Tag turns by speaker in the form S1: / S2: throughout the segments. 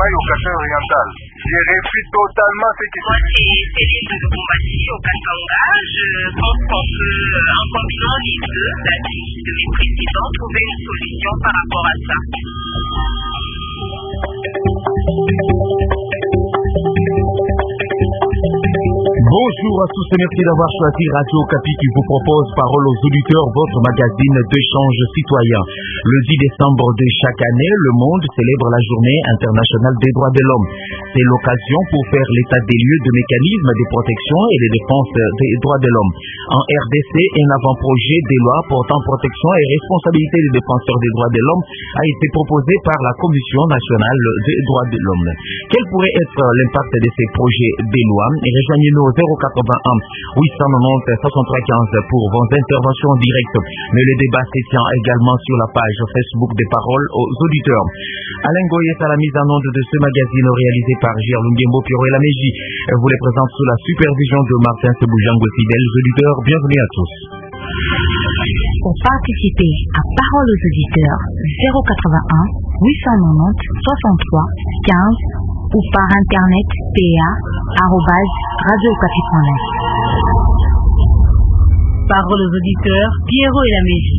S1: Ngai au Kasai oriental. Je réfute totalement ce qui se
S2: passe. Moi, c'est Céline de Bombassi au Katanga. Je pense qu'on peut, en combinant les deux, la crise de mes présidents, trouver une solution par rapport à ça.
S3: Bonjour à tous et merci d'avoir choisi Radio Okapi qui vous propose Parole aux auditeurs, votre magazine d'échange citoyen. Le 10 décembre de chaque année, le monde célèbre la Journée internationale des droits de l'homme. C'est l'occasion pour faire l'état des lieux de mécanismes de protection et de défense des droits de l'homme. En RDC, un avant-projet des lois portant protection et responsabilité des défenseurs des droits de l'homme a été proposé par la Commission nationale des droits de l'homme. Quel pourrait être l'impact de ces projets des lois? Rejoignez-nous 081 890 6315 pour vos interventions en direct. Mais le débat se tient également sur la page Facebook des Paroles aux auditeurs. Alain Goye est à la mise en onde de ce magazine réalisé par Girlungembo Piro et Laméji. Vous les présente sous la supervision de Martin Seboujango. Fidèles auditeurs, bienvenue à tous.
S4: Pour participer à Paroles aux auditeurs, 081 890 63 15 ou par internet pa@radiocapi.net. Paroles aux auditeurs, Pierrot et Laméji.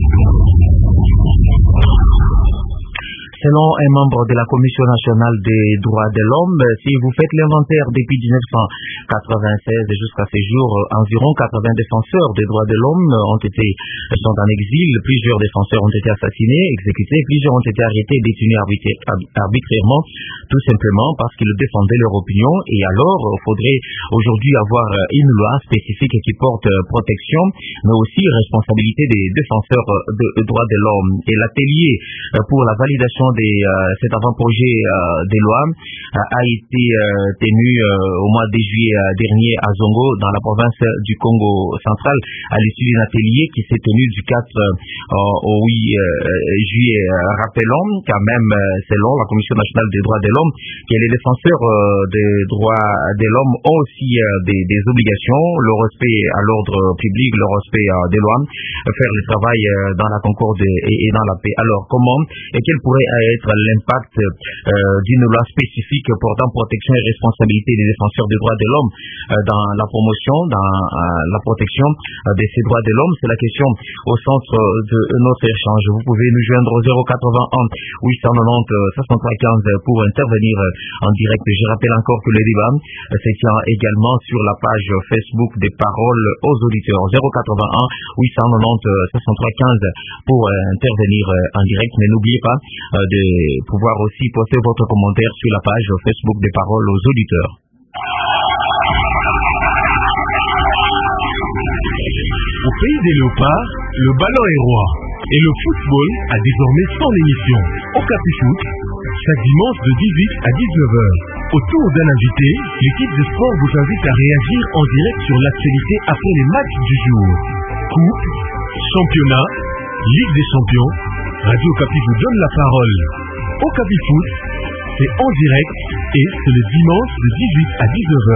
S3: Selon un membre de la Commission nationale des droits de l'homme, si vous faites l'inventaire depuis 1996 et jusqu'à ces jours, environ 80 défenseurs des droits de l'homme sont en exil, plusieurs défenseurs ont été assassinés, exécutés, plusieurs ont été arrêtés, détenus arbitrairement, tout simplement parce qu'ils défendaient leur opinion. Et alors, il faudrait aujourd'hui avoir une loi spécifique qui porte protection, mais aussi responsabilité des défenseurs des droits de l'homme. Et l'atelier pour la validation cet avant-projet des lois a été tenu au mois de juillet dernier à Zongo, dans la province du Congo central, à l'issue d'un atelier qui s'est tenu du 4 au 8 juillet. Rappelons quand même, selon la Commission nationale des droits de l'homme, que les défenseurs des droits de l'homme ont aussi des obligations, le respect à l'ordre public, le respect des lois, faire le travail dans la concorde et dans la paix. Alors, comment et quel pourrait être l'impact d'une loi spécifique portant protection et responsabilité des défenseurs des droits de l'homme dans la promotion, dans la protection de ces droits de l'homme? C'est la question au centre de notre échange. Vous pouvez nous joindre au 081 890 6315 pour intervenir en direct. Je rappelle encore que le débat se tient également sur la page Facebook des Paroles aux auditeurs. 081 890 6315 pour intervenir en direct. Mais n'oubliez pas de pouvoir aussi poster votre commentaire sur la page Facebook des Paroles aux auditeurs.
S5: Au pays des léopards, le ballon est roi et le football a désormais son émission. Okapi Foot, chaque dimanche de 18 à 19h. Autour d'un invité, l'équipe de sport vous invite à réagir en direct sur l'actualité après les matchs du jour. Coupe, championnat, Ligue des champions, Radio Okapi vous donne la parole. Okapi Foot, c'est en direct et c'est le dimanche de 18 à 19h.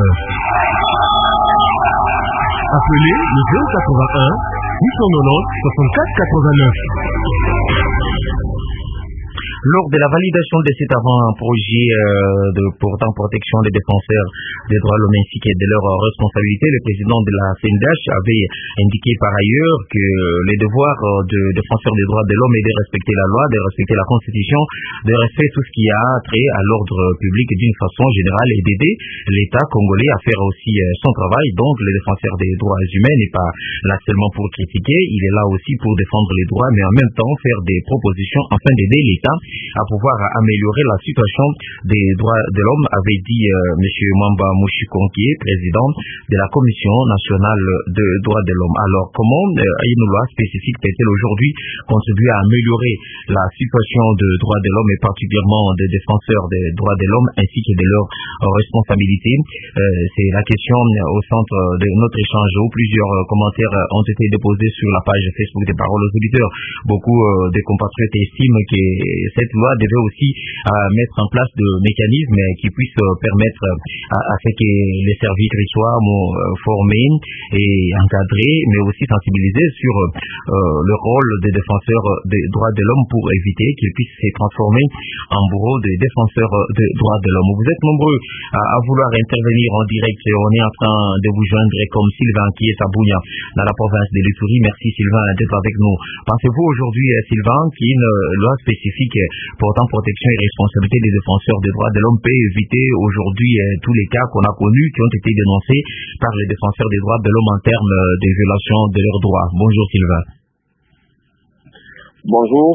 S5: Appelez le 081 890 64 89.
S3: Lors de la validation de cet avant-projet portant protection des défenseurs des droits de l'homme ainsi que de leurs responsabilités, le président de la CNDH avait indiqué par ailleurs que les devoirs de défenseurs des droits de l'homme est de respecter la loi, de respecter la Constitution, de respecter tout ce qui a trait à l'ordre public d'une façon générale et d'aider l'État congolais à faire aussi son travail. Donc le défenseur des droits humains n'est pas là seulement pour critiquer, il est là aussi pour défendre les droits, mais en même temps faire des propositions afin d'aider l'État à pouvoir améliorer la situation des droits de l'homme, avait dit M. Mwamba Mouchikonki, président de la Commission nationale des droits de l'homme. Alors, comment une loi spécifique peut-elle aujourd'hui contribuer à améliorer la situation des droits de l'homme et particulièrement des défenseurs des droits de l'homme ainsi que de leurs responsabilités? C'est la question au centre de notre échange où plusieurs commentaires ont été déposés sur la page Facebook des Paroles aux auditeurs. Beaucoup de compatriotes estiment que cette loi devait aussi mettre en place de mécanismes qui puissent permettre à ce que les serviteurs soient formés et encadrés, mais aussi sensibilisés sur le rôle des défenseurs des droits de l'homme pour éviter qu'ils puissent se transformer en bourreau des défenseurs des droits de l'homme. Vous êtes nombreux à vouloir intervenir en direct. On est en train de vous joindre comme Sylvain qui est à Bounia, dans la province de l'Ituri. Merci Sylvain d'être avec nous. Pensez-vous aujourd'hui, Sylvain, qu'il y a une loi spécifique portant protection et responsabilité des défenseurs des droits de l'homme peut éviter aujourd'hui tous les cas qu'on a connus qui ont été dénoncés par les défenseurs des droits de l'homme en termes de violations de leurs droits? Bonjour Sylvain.
S6: Bonjour.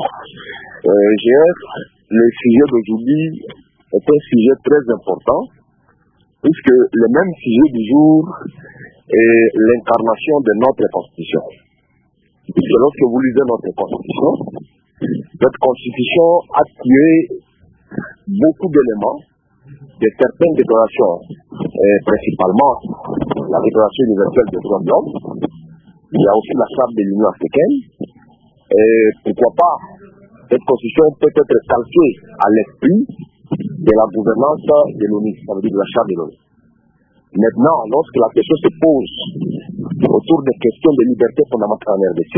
S6: Le sujet d'aujourd'hui est un sujet très important puisque le même sujet du jour est l'incarnation de notre Constitution. Puisque lorsque vous lisez notre Constitution, cette Constitution a tué beaucoup d'éléments de certaines déclarations, principalement la Déclaration universelle des droits de l'homme. Il y a aussi la Charte de l'Union africaine. Et pourquoi pas, cette Constitution peut être calquée à l'esprit de la gouvernance de l'ONU, ça veut dire de la Charte de l'ONU. Maintenant, lorsque la question se pose autour des questions de liberté fondamentale en RDC,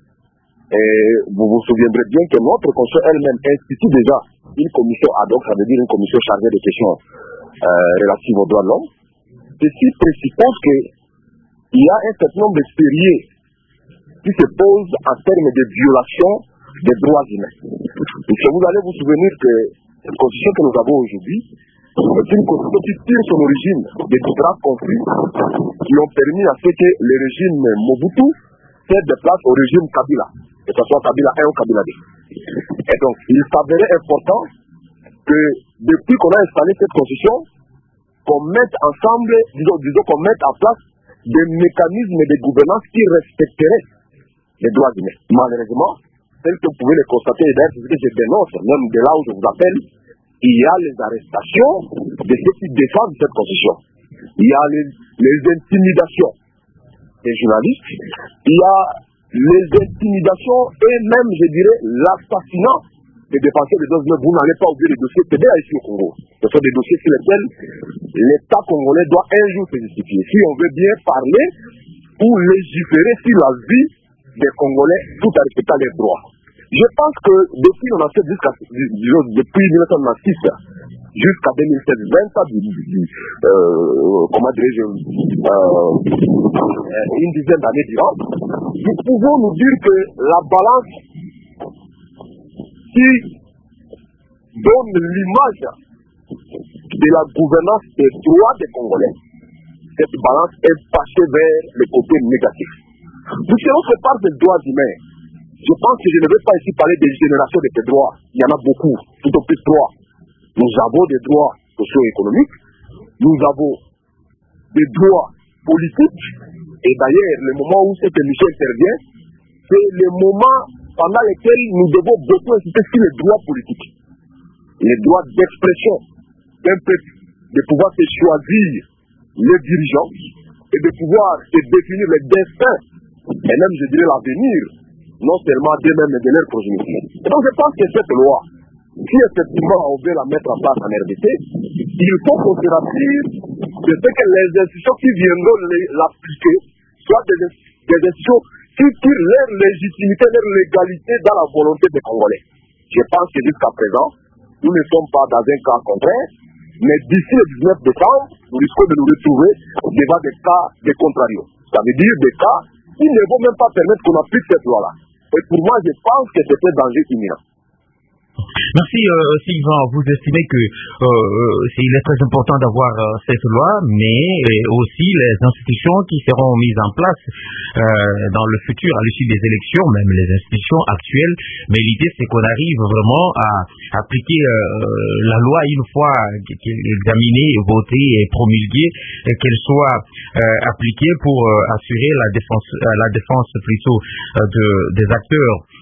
S6: vous vous souviendrez bien que notre Constitution elle-même institue déjà une commission ad hoc, ça veut dire une commission chargée des questions relatives aux droits de l'homme. Ceci présuppose qu'il y a un certain nombre de sérieux qui se posent en termes de violation des droits humains. Puisque vous allez vous souvenir que cette constitution que nous avons aujourd'hui est une constitution qui tire son origine des graves conflits qui ont permis à ce que le régime Mobutu cède de place au régime Kabila, que ce soit Kabila 1 ou Kabila 2. Et donc, il s'avérait important que depuis qu'on a installé cette constitution, qu'on mette ensemble, disons qu'on mette en place des mécanismes de gouvernance qui respecteraient les droits humains. Malheureusement, tel que vous pouvez le constater, et d'ailleurs c'est ce que je dénonce, même de là où je vous appelle, il y a les arrestations de ceux qui défendent cette constitution. Il y a les intimidations des journalistes, il y a les intimidations et même, je dirais, l'assassinat des défenseurs des droits humains. Vous n'allez pas oublier les dossiers TDA ici au Congo. Ce sont des dossiers sur lesquels l'État congolais doit un jour se justifier. Si on veut bien parler ou légiférer sur la vie des Congolais tout en respectant leurs droits. Je pense que depuis 1996 jusqu'à 2016, 20 ans, comment dirais-je, une dizaine d'années durant, nous pouvons nous dire que la balance qui donne l'image de la gouvernance des droits des Congolais, cette balance est passée vers le côté négatif. Puisque lorsque on parle des droits humains, je pense que je ne vais pas ici parler des générations de ces droits. Il y en a beaucoup, tout au plus droits. Nous avons des droits socio-économiques, nous avons des droits politiques, et d'ailleurs, le moment où c'est que Michel intervient, c'est le moment pendant lequel nous devons beaucoup insister sur les droits politiques, les droits d'expression d'un peuple, de pouvoir se choisir les dirigeants et de pouvoir se définir le destin et même, je dirais, l'avenir, non seulement d'eux-mêmes, mais de leur progéniture. Et donc, je pense que cette loi, si effectivement on veut la mettre en place en RDC, il faut qu'on se rassure de ce que les institutions qui viendront l'appliquer soient des institutions qui tirent leur légitimité, leur légalité dans la volonté des Congolais. Je pense que jusqu'à présent, nous ne sommes pas dans un cas contraire, mais d'ici le 19 décembre, nous risquons de nous retrouver devant des cas de contrario. Ça veut dire des cas qui ne vont même pas permettre qu'on applique cette loi-là. Et pour moi, je pense que c'est un danger imminent.
S3: Merci Sylvain, vous estimez que il est très important d'avoir cette loi, mais aussi les institutions qui seront mises en place dans le futur à l'issue des élections, même les institutions actuelles. Mais l'idée c'est qu'on arrive vraiment à appliquer la loi une fois examinée, votée et promulguée, et qu'elle soit appliquée pour assurer la défense plutôt des acteurs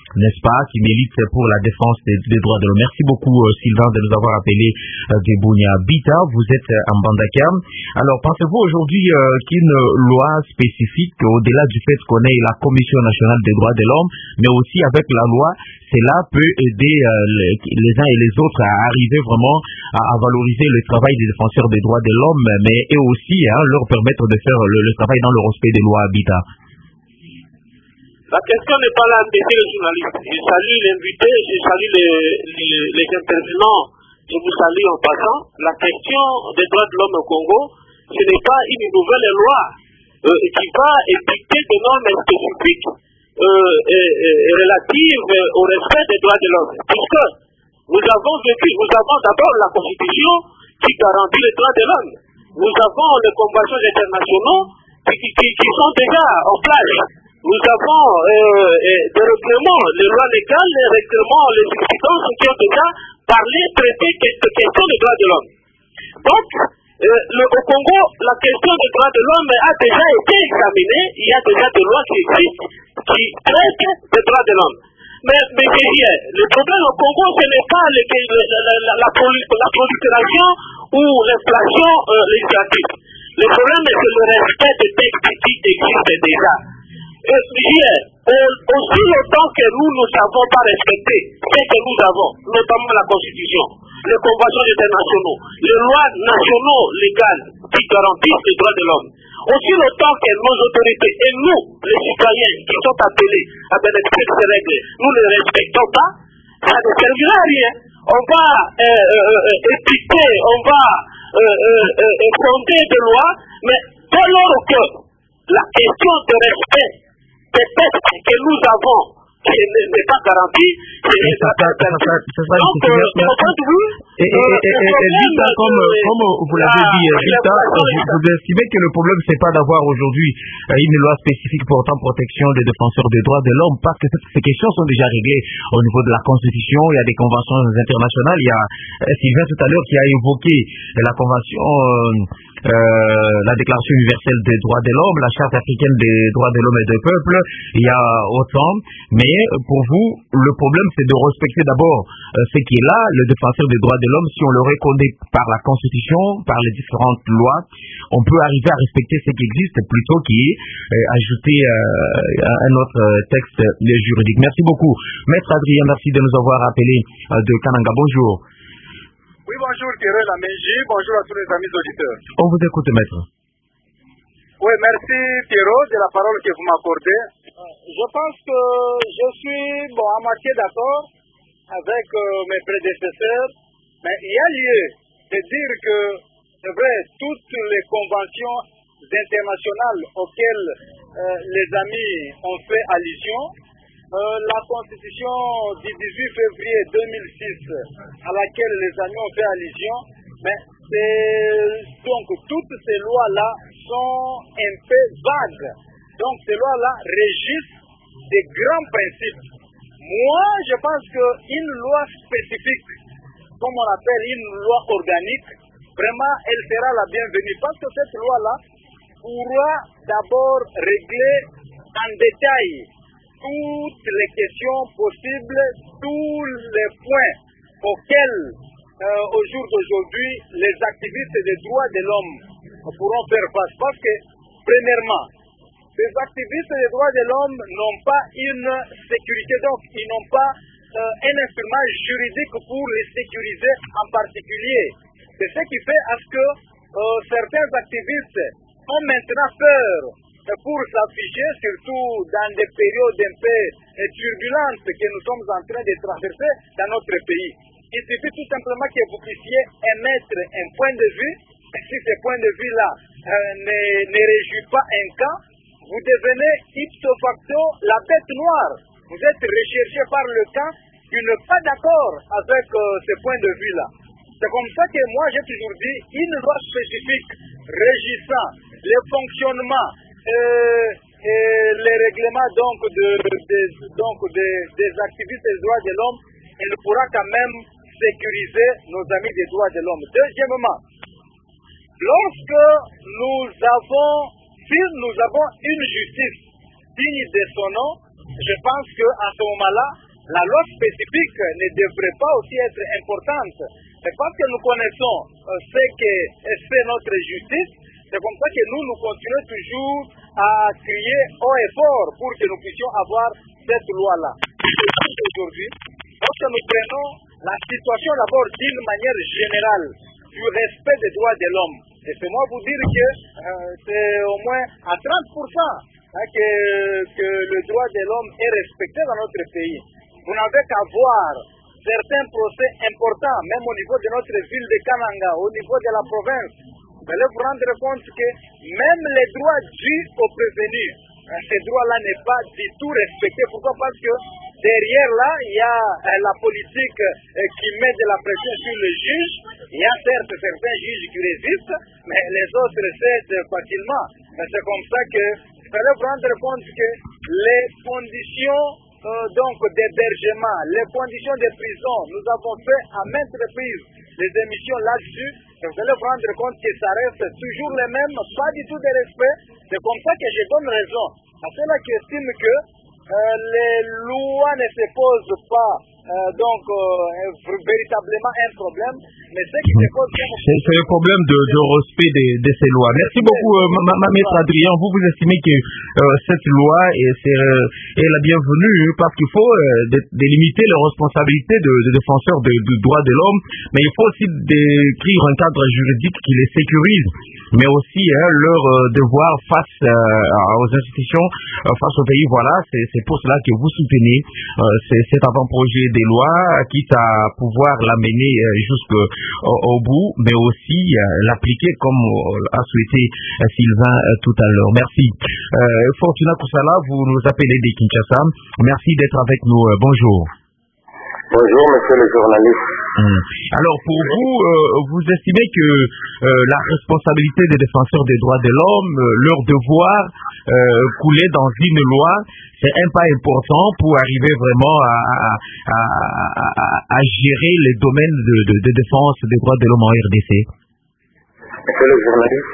S3: n'est-ce pas, qui milite pour la défense des droits de l'homme. Merci beaucoup Sylvain de nous avoir appelé de Bunia Bita. Vous êtes en Bandakam. Alors pensez-vous aujourd'hui qu'une loi spécifique, au-delà du fait qu'on ait la Commission nationale des droits de l'homme, mais aussi avec la loi, cela peut aider les uns et les autres à arriver vraiment à valoriser le travail des défenseurs des droits de l'homme, mais et aussi leur permettre de faire le travail dans le respect des lois Bita?
S7: La question n'est pas là, messieurs les journalistes. Je salue l'invité, je salue les intervenants, je vous salue en passant. La question des droits de l'homme au Congo, ce n'est pas une nouvelle loi qui va édicter des normes spécifiques relatives au respect des droits de l'homme. Puisque nous avons d'abord la Constitution qui garantit les droits de l'homme. Nous avons les conventions internationaux qui sont déjà en place. Nous avons des règlements, les lois légales, les règlements, les instances qui ont déjà parlé, traité cette question des droits de l'homme. Donc, au Congo, la question des droits de l'homme a déjà été examinée. Il y a déjà des lois qui existent qui traitent des droits de l'homme. Mais le problème au Congo, ce n'est pas la prolifération ou l'inflation législative. Le problème, c'est le respect des textes qui existent déjà. Aussi longtemps que nous ne savons pas respecter ce que nous avons, notamment la Constitution, les conventions internationaux, les lois nationaux légales qui garantissent les droits de l'homme, aussi longtemps que nos autorités et nous, les citoyens qui sont appelés à bénéficier de ces règles, nous ne les respectons pas, ça ne servira à rien. On va édicter, on va fonder des lois, mais dès lors que la question de respect des textes que nous avons qui n'est pas garantie, c'est
S3: comme vous l'avez dit, Vita, vous estimez que le problème c'est pas d'avoir aujourd'hui une loi spécifique portant protection des défenseurs des droits de l'homme, parce que ces questions sont déjà réglées au niveau de la Constitution. Il y a des conventions internationales. Il y a Sylvain tout à l'heure qui a évoqué la convention, la Déclaration universelle des droits de l'homme, la Charte africaine des droits de l'homme et des peuples. Il y a autant, mais pour vous, le problème c'est de respecter d'abord ce qui est là, le défenseur des droits de l'homme. Si on le reconnaît par la Constitution, par les différentes lois, on peut arriver à respecter ce qui existe plutôt qu'ajouter un autre texte juridique. Merci beaucoup. Maître Adrien, merci de nous avoir appelé de Kananga. Bonjour.
S1: Oui, bonjour, Thierry Laméji. Bonjour à tous les amis auditeurs.
S3: On vous écoute, maître.
S1: Oui, merci, Pierrot, de la parole que vous m'accordez. Je pense que je suis à moitié d'accord avec mes prédécesseurs, mais il y a lieu de dire que, c'est vrai, toutes les conventions internationales auxquelles les amis ont fait allusion, la Constitution du 18 février 2006 à laquelle les amis ont fait allusion, mais donc toutes ces lois-là sont un peu vagues. Donc ces lois-là régissent des grands principes. Moi, je pense qu'une loi spécifique, comme on appelle une loi organique, vraiment elle sera la bienvenue, parce que cette loi-là pourra d'abord régler en détail toutes les questions possibles, tous les points auxquels, au jour d'aujourd'hui, les activistes des droits de l'homme pourront faire face. Parce que, premièrement, les activistes des droits de l'homme n'ont pas une sécurité, donc ils n'ont pas un instrument juridique pour les sécuriser en particulier. C'est ce qui fait à ce que certains activistes ont maintenant peur pour s'afficher, surtout dans des périodes un peu turbulentes que nous sommes en train de traverser dans notre pays. Il suffit tout simplement que vous puissiez émettre un point de vue, et si ce point de vue-là ne réjouit pas un camp, vous devenez ipso facto la bête noire. Vous êtes recherché par le camp qui n'est pas d'accord avec ce point de vue-là. C'est comme ça que moi j'ai toujours dit, une loi spécifique régissant le fonctionnement les règlements des activistes des droits de l'homme, elle pourra quand même sécuriser nos amis des droits de l'homme. Deuxièmement, lorsque si nous avons une justice digne de son nom, je pense qu'à ce moment-là, la loi spécifique ne devrait pas aussi être importante. C'est parce que nous connaissons ce que fait notre justice, c'est comme ça que nous continuons toujours à crier haut et fort pour que nous puissions avoir cette loi-là. Aujourd'hui, lorsque nous prenons la situation d'abord d'une manière générale du respect des droits de l'homme, et c'est moi vous dire que c'est au moins à 30% que le droit de l'homme est respecté dans notre pays. Vous n'avez qu'à voir certains procès importants, même au niveau de notre ville de Kananga, au niveau de la province. Vous allez vous rendre compte que même les droits dus aux prévenus, ces droits-là n'est pas du tout respecté. Pourquoi? Parce que derrière là, il y a la politique qui met de la pression sur le juge. Il y a certes certains juges qui résistent, mais les autres cèdent facilement. C'est comme ça que vous allez vous rendre compte que les conditions d'hébergement, les conditions de prison, nous avons fait à maintes reprises des émissions là-dessus. Vous allez vous rendre compte que ça reste toujours les mêmes, pas du tout de respect. C'est comme ça que je donne raison à ceux-là qui estiment que les lois ne se posent pas véritablement un problème, mais ce qui se pose
S3: c'est le problème de respect de ces lois. Merci beaucoup, Maître Adrien. Vous estimez que cette loi est la bienvenue parce qu'il faut délimiter les responsabilités de défenseurs des droits de l'homme, mais il faut aussi décrire un cadre juridique qui les sécurise, mais aussi leur devoir face aux institutions, face au pays. Voilà, c'est pour cela que vous soutenez cet avant-projet des lois, quitte à pouvoir l'amener jusqu'au bout, mais aussi l'appliquer comme a souhaité Sylvain tout à l'heure. Merci. Fortuna Kusala, vous nous appelez de Kinshasa. Merci d'être avec nous. Bonjour.
S6: Bonjour, monsieur le journaliste.
S3: Alors, pour vous, vous estimez que la responsabilité des défenseurs des droits de l'homme, leur devoir coulé dans une loi, c'est un pas important pour arriver vraiment à gérer les domaines de défense des droits de l'homme en RDC?
S6: Monsieur le journaliste,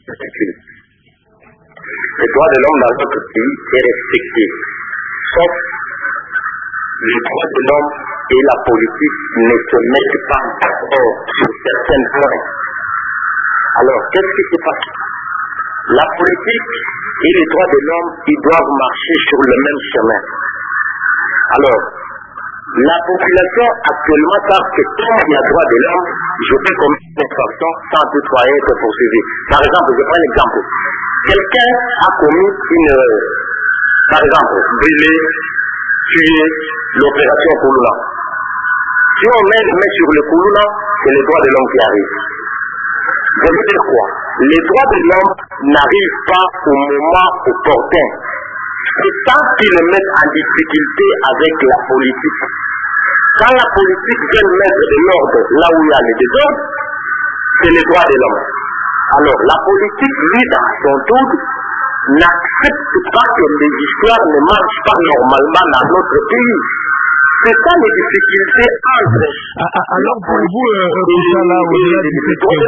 S6: les droits de l'homme dans notre pays est respecté, sauf les droits de l'homme et la politique ne se mettent pas d'accord sur certains points. Alors, qu'est-ce qui se passe? La politique et les droits de l'homme, ils doivent marcher sur le même chemin. Alors, la population actuellement savent que quand il y a droit de l'homme, je peux commettre une infraction sans toutefois être poursuivi. Par exemple, je prends un exemple. Quelqu'un a commis par exemple, brûlé, tué, l'opération Koulouna. Si on met sur le Koulouna, c'est les droits de l'homme qui arrivent. Je veux dire quoi? Les droits de l'homme n'arrivent pas au moment opportun. C'est ça qui le met en difficulté avec la politique. Quand la politique vient mettre de l'ordre là où il y a les désordres, c'est les droits de l'homme. Alors la politique, lui, dans son tour, n'accepte pas que les histoires ne marchent pas normalement dans notre pays. C'est ça les difficultés entre.
S3: Alors pour vous, là, au-delà du fait que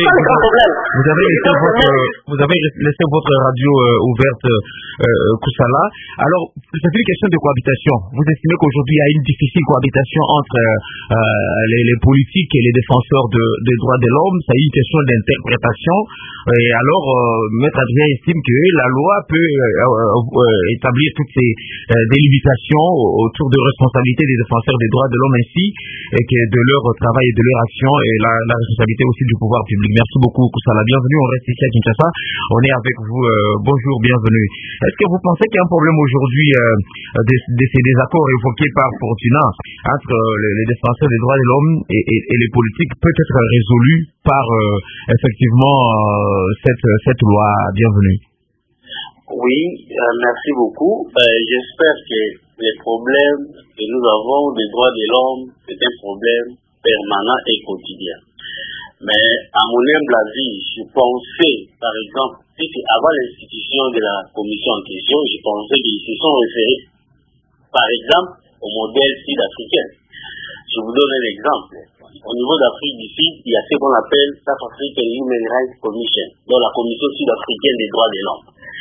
S3: vous avez laissé votre radio ouverte, Kusala. Alors, c'est une question de cohabitation. Vous estimez qu'aujourd'hui il y a une difficile cohabitation entre les politiques et les défenseurs des droits de l'homme. C'est une question d'interprétation. Et alors, Maître Adrien estime que la loi peut établir toutes ces délimitations autour de responsabilités des défenseurs des droits de l'homme ainsi et que de leur travail et de leur action et la responsabilité aussi du pouvoir public. Merci beaucoup, Kusala. Bienvenue, on reste ici à Kinshasa. On est avec vous. Bonjour, bienvenue. Est-ce que vous pensez qu'il y a un problème aujourd'hui de ces désaccords évoqués par Fortuna entre les défenseurs des droits de l'homme et les politiques peut être résolu par effectivement cette loi? Bienvenue.
S8: Oui, merci beaucoup. J'espère que les problèmes que nous avons des droits de l'homme, c'est un problème permanent et quotidien. Mais à mon humble avis, je pensais, par exemple, avant l'institution de la commission en question, je pensais qu'ils se sont référés, par exemple, au modèle sud-africain. Je vous donne un exemple. Au niveau d'Afrique du Sud, il y a ce qu'on appelle South African Human Rights Commission, dans la commission sud-africaine des droits de l'homme.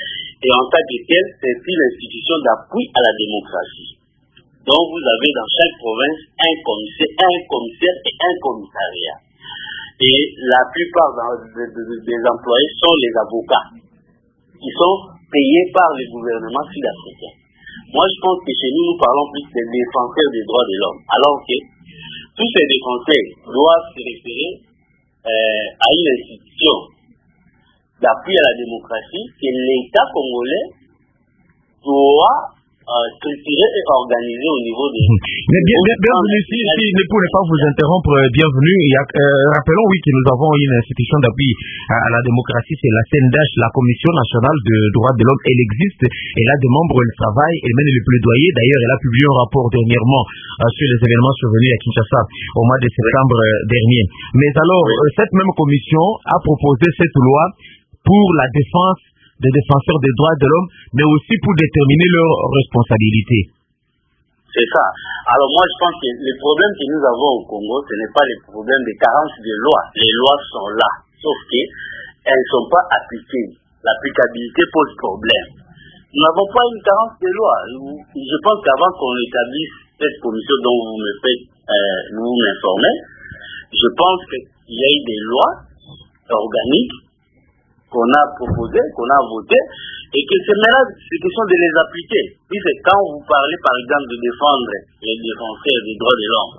S8: et en tant que telle, c'est une institution d'appui à la démocratie. Donc vous avez dans chaque province un commissaire et un commissariat. Et la plupart des employés sont les avocats, qui sont payés par le gouvernement sud-africain. Moi, je pense que chez nous, nous parlons plus des défenseurs des droits de l'homme, alors que tous ces défenseurs doivent se référer à une institution d'appui à la démocratie que l'État congolais doit structuré et organisé au niveau des...
S3: Mais bienvenue, si pour ne pas vous interrompre, bienvenue. Rappelons, oui, que nous avons une institution d'appui à la démocratie, c'est la CNDH, la Commission nationale de droits de l'homme. Elle existe, elle a des membres, elle travaille, elle mène le plaidoyer. D'ailleurs, elle a publié un rapport dernièrement sur les événements survenus à Kinshasa au mois de septembre dernier. Mais alors, cette même commission a proposé cette loi pour la défense des défenseurs des droits de l'homme, mais aussi pour déterminer leurs responsabilités.
S8: C'est ça. Alors moi, je pense que le problème que nous avons au Congo, ce n'est pas le problème de carence de lois. Les lois sont là, sauf qu'elles ne sont pas appliquées. L'applicabilité pose problème. Nous n'avons pas une carence de lois. Je pense qu'avant qu'on établisse cette commission dont vous m'informez, je pense qu'il y a eu des lois organiques qu'on a proposé, qu'on a voté, et que c'est maintenant c'est question de les appliquer. Puis c'est quand vous parlez par exemple de défendre les défenseurs des droits de l'homme,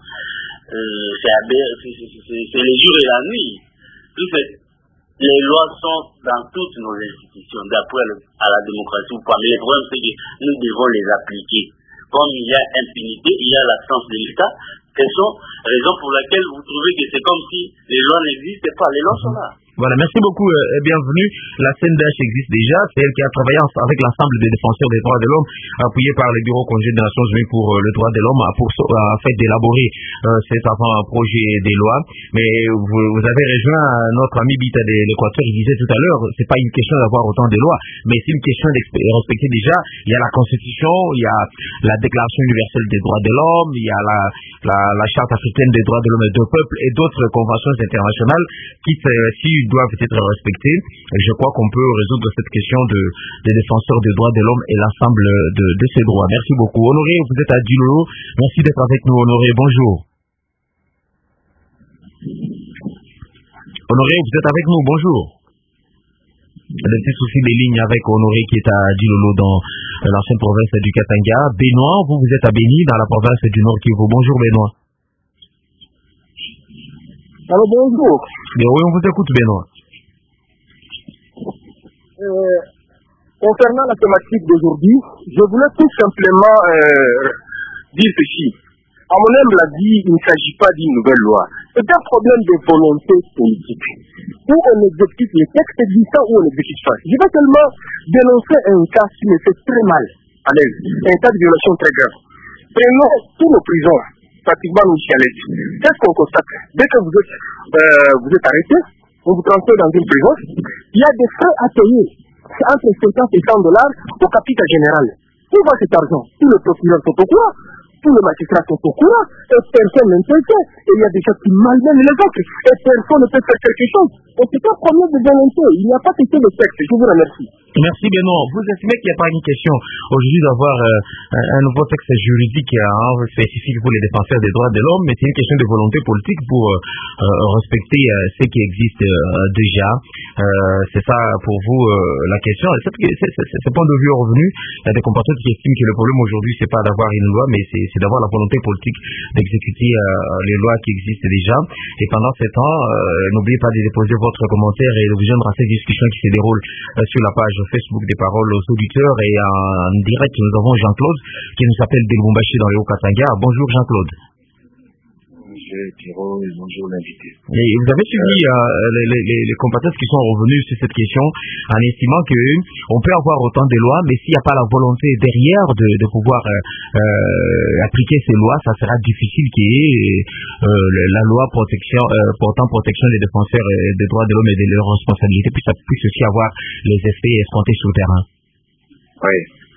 S8: c'est le jour et la nuit. Puis les lois sont dans toutes nos institutions d'appui à la démocratie. Mais le problème c'est que nous devons les appliquer. Comme il y a impunité, il y a l'absence de l'État, quelles sont les raisons pour lesquelles vous trouvez que c'est comme si les lois n'existaient pas. Les lois sont là.
S3: Voilà, merci beaucoup et bienvenue. La CNDH existe déjà, c'est elle qui a travaillé avec l'ensemble des défenseurs des droits de l'homme, appuyé par le Bureau conjoint des Nations Unies pour le droit de l'homme, pour fait d'élaborer cet avant-projet des lois. Mais vous avez rejoint notre ami Bita de l'Équateur, il disait tout à l'heure, c'est pas une question d'avoir autant de lois, mais c'est une question de respecter déjà. Il y a la Constitution, il y a la Déclaration universelle des droits de l'homme, il y a la Charte africaine des droits de l'homme et du peuple et d'autres conventions internationales qui doivent être respectés. Je crois qu'on peut résoudre cette question des défenseurs des droits de l'homme et l'ensemble de ces droits. Merci beaucoup. Honoré, vous êtes à Djilolo. Merci d'être avec nous, Honoré. Bonjour. Honoré, vous êtes avec nous. Bonjour. Des petits soucis de ligne avec Honoré qui est à Djilolo dans l'ancienne province du Katanga. Benoît, vous êtes à Béni dans la province du Nord Kivu. Bonjour Benoît.
S9: Alors bonjour.
S3: Bien, oui, on vous écoute Benoît.
S9: Concernant la thématique d'aujourd'hui, je voulais tout simplement dire ceci. À mon humble avis, il ne s'agit pas d'une nouvelle loi. C'est un problème de volonté politique. Où on exécute les textes existants ou on n'exécute pas. Je vais seulement dénoncer un cas qui me fait très mal à l'aise. Un cas de violation très grave. Prenons tous nos prisons, pratiquement nos chialettes. Qu'est-ce qu'on constate? Dès que vous êtes arrêté, on vous transfère dans une prison, il y a des frais à payer. C'est entre 50 et 100 dollars au capital général. Où va cet argent? Tous les procureurs sont au courant, tous les magistrats sont au courant, et personne n'intervient. Et il y a des gens qui malmènent les autres, et personne ne peut faire quelque chose. Et c'est un problème de volonté. Il n'y a pas que le texte. Je vous remercie.
S3: Merci Benoît. Vous estimez qu'il n'y a pas une question aujourd'hui d'avoir un nouveau texte juridique spécifique pour les défenseurs des droits de l'homme, mais c'est une question de volonté politique pour respecter ce qui existe déjà. C'est ça pour vous la question. Ce point de vue est revenu. Il y a des compatriotes qui estiment que le problème aujourd'hui c'est pas d'avoir une loi, mais c'est d'avoir la volonté politique d'exécuter les lois qui existent déjà. Et pendant ce temps, n'oubliez pas de déposer votre commentaire et de vous joindre à cette discussion qui se déroule sur la page Facebook des paroles aux auditeurs, et en direct nous avons Jean-Claude qui nous appelle de Lubumbashi dans le Haut-Katanga. Bonjour Jean-Claude.
S6: Monsieur Thiro et bonjour l'invité.
S3: Et vous avez suivi les compatriotes qui sont revenus sur cette question en estimant qu'on peut avoir autant de lois, mais s'il n'y a pas la volonté derrière de pouvoir appliquer ces lois, ça sera difficile qu'il y ait la loi portant protection des défenseurs des droits de l'homme et de leurs responsabilités, puis ça puisse aussi avoir les effets escomptés sur le terrain.
S6: Oui,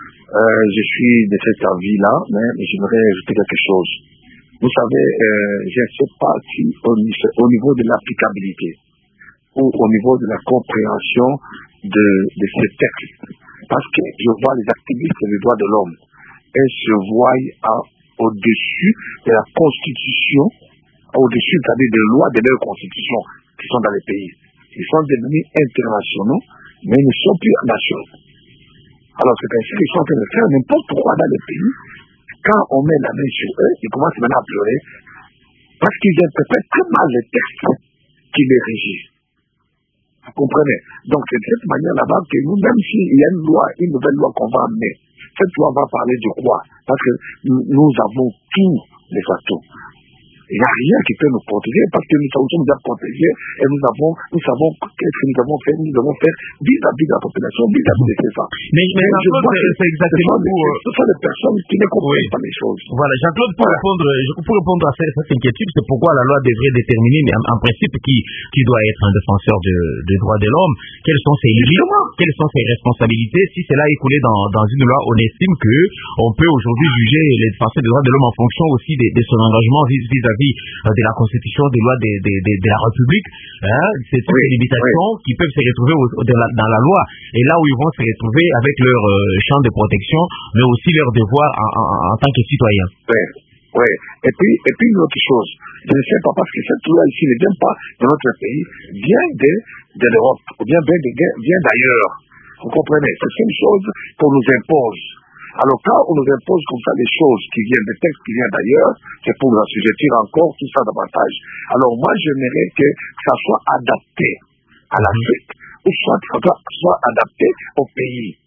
S6: je suis de cet avis-là, mais j'aimerais ajouter quelque chose. Vous savez, je ne sais pas si au niveau de l'applicabilité ou au niveau de la compréhension de ces textes, parce que je vois les activistes des droits de l'homme, elles se voient au-dessus de la constitution, au-dessus des lois de leur constitution qui sont dans les pays. Ils sont devenus internationaux, mais ils ne sont plus nationaux. Alors c'est ainsi qu'ils sont en train de faire n'importe quoi dans les pays. Quand on met la main sur eux, ils commencent maintenant à pleurer parce qu'ils interprètent très mal les textes qui les régissent. Vous comprenez? Donc c'est de cette manière là-bas que nous, même s'il y a une loi, une nouvelle loi qu'on va amener, cette loi va parler du roi, parce que nous avons tous les atouts. Il n'y a rien qui peut nous protéger parce que nous sommes déjà protégés et nous savons qu'est-ce que nous avons fait vis-à-vis de la population, vis-à-vis de ces femmes.
S3: Mais Jean-Claude, c'est exactement
S6: ce sont des personnes qui ne comprennent pas les choses.
S3: Voilà, Jean-Claude, pour répondre à cette inquiétude, c'est pourquoi la loi devrait déterminer en principe qui doit être un défenseur des droits de l'homme, quelles sont ses limites, quelles sont ses responsabilités. Si cela est coulé dans une loi, on estime qu'on peut aujourd'hui juger les défenseurs des droits de l'homme en fonction aussi de son engagement vis-à-vis de la Constitution, des lois de la République. C'est toutes les limitations qui peuvent se retrouver dans la loi. Et là où ils vont se retrouver avec leur champ de protection, mais aussi leur devoir en tant que citoyens.
S6: Oui. Et puis une autre chose, je ne sais pas parce que cette loi ici ne vient pas de notre pays, vient de l'Europe, ou bien vient d'ailleurs. Vous comprenez? C'est une chose qu'on nous impose. Alors quand on nous impose comme ça des choses qui viennent, des textes qui viennent d'ailleurs, c'est pour nous assujettir encore tout ça davantage. Alors moi j'aimerais que ça soit adapté à l'Afrique, ou soit adapté au pays.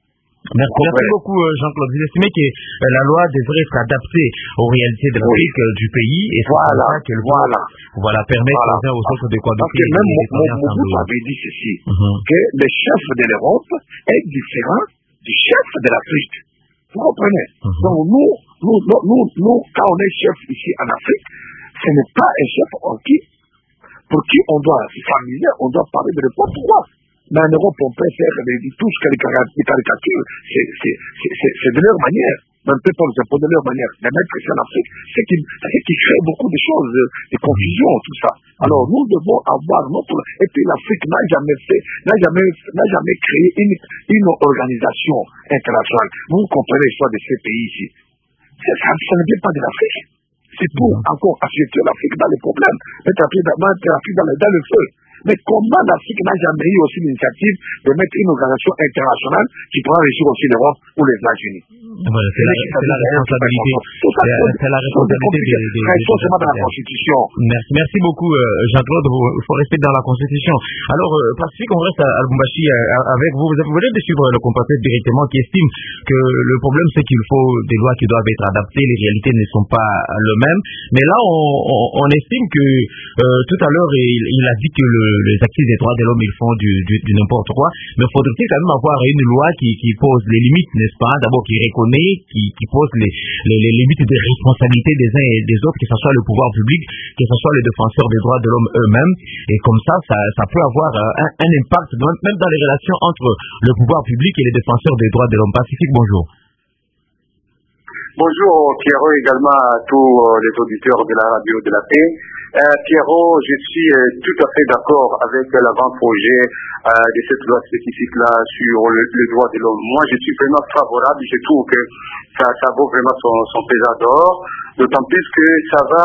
S3: Merci beaucoup Jean-Claude. Vous estimez que la loi devrait être adaptée aux réalités de l'Afrique, du pays, et voilà, permettre aux uns aux autres de cohabiter.
S6: Parce que même Mobutu avait dit ceci, que le chef de l'Europe est différent du chef de l'Afrique. Vous comprenez? Donc nous, quand on est chef ici en Afrique, ce n'est pas un chef pour qui on doit s'amuser, on doit parler de n'importe quoi. Mais en Europe, on peut faire tous les caricatures. C'est de leur manière. Mais on ne peut pas les imposer de leur manière. Mais mettre ici en Afrique, c'est qui crée beaucoup de choses, de confusion, tout ça. Alors nous devons avoir notre... Et puis l'Afrique n'a jamais créé une organisation internationale. Vous comprenez l'histoire de ces pays ici. Ça ne vient pas de l'Afrique. C'est pour encore assurer l'Afrique dans les problèmes, mettre l'Afrique dans le feu. Mais comment l'Afrique n'a jamais eu aussi l'initiative de mettre une organisation internationale qui pourra régir aussi l'Europe ou les États-Unis?
S3: Voilà, c'est la responsabilité. C'est la responsabilité
S6: de la Constitution.
S3: Merci beaucoup, Jean-Claude. Il faut rester dans la Constitution. Alors, Pacifique, on reste à Lubumbashi avec vous. Vous venez de suivre le compatriote directement qui estime que le problème, c'est qu'il faut des lois qui doivent être adaptées. Les réalités ne sont pas les mêmes. Mais là, on estime que tout à l'heure, il a dit que les actifs des droits de l'homme, ils font du n'importe quoi. Mais faudrait-il quand même avoir une loi qui pose les limites, n'est-ce pas? D'abord, qui reconnaît, qui pose les limites des responsabilités des uns et des autres, que ce soit le pouvoir public, que ce soit les défenseurs des droits de l'homme eux-mêmes. Et comme ça peut avoir un impact, même dans les relations entre le pouvoir public et les défenseurs des droits de l'homme. Pacifique, bonjour.
S10: Bonjour Pierrot, également à tous les auditeurs de la radio de la paix. Pierrot, je suis tout à fait d'accord avec l'avant-projet de cette loi spécifique-là sur le droit de l'homme. Moi, je suis vraiment favorable, je trouve que ça vaut vraiment son pesant d'or, d'autant plus que ça va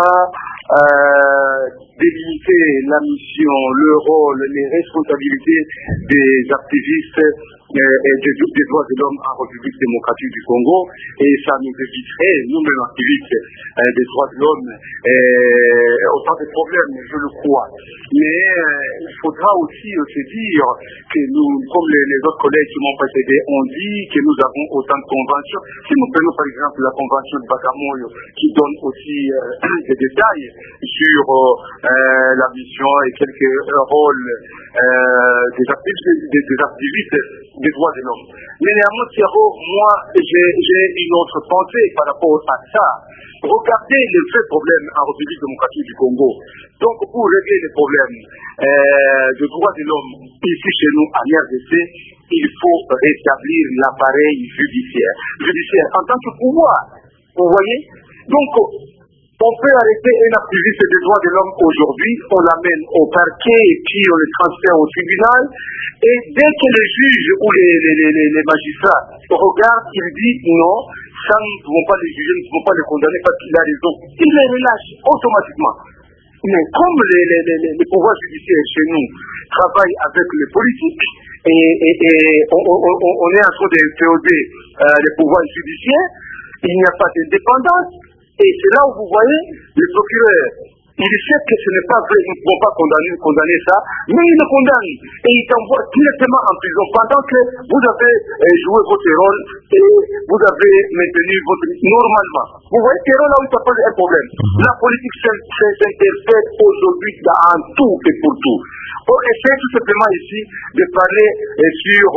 S10: délimiter la mission, le rôle, les responsabilités des activistes des droits de l'homme en République démocratique du Congo, et ça nous éviterait, nous-mêmes activistes des droits de l'homme, autant de problèmes, je le crois. Mais il faudra aussi se dire que nous, comme les autres collègues qui m'ont précédé ont dit, que nous avons autant de conventions. Si nous prenons par exemple la convention de Bagamoyo, qui donne aussi des détails sur la mission et quelques rôles des activistes des droits de l'homme. Mais néanmoins, Pierrot, moi, j'ai une autre pensée par rapport à ça. Regardez les vrais problèmes en République démocratique du Congo. Donc, pour régler les problèmes de droits de l'homme ici chez nous en RDC, il faut rétablir l'appareil judiciaire en tant que pouvoir. Vous voyez? Donc, On peut arrêter un activiste des droits de l'homme aujourd'hui, on l'amène au parquet et puis on le transfère au tribunal. Et dès que les juges ou les magistrats regardent, ils disent non, ça nous ne pouvons pas les juger, nous ne pouvons pas les condamner parce qu'il a raison. Ils les relâchent automatiquement. Mais comme les pouvoirs judiciaires chez nous travaillent avec les politiques et on est en train de féoder les pouvoirs judiciaires, il n'y a pas d'indépendance. Et c'est là où vous voyez le procureur, il sait que ce n'est pas vrai, nous ne pouvons pas condamner ça, mais il le condamne et il t'envoie directement en prison pendant que vous avez joué votre rôle et vous avez maintenu votre normalement. Vous voyez que là où ça pose un problème. La politique s'interfère aujourd'hui en tout et pour tout. On essaie tout simplement ici de parler sur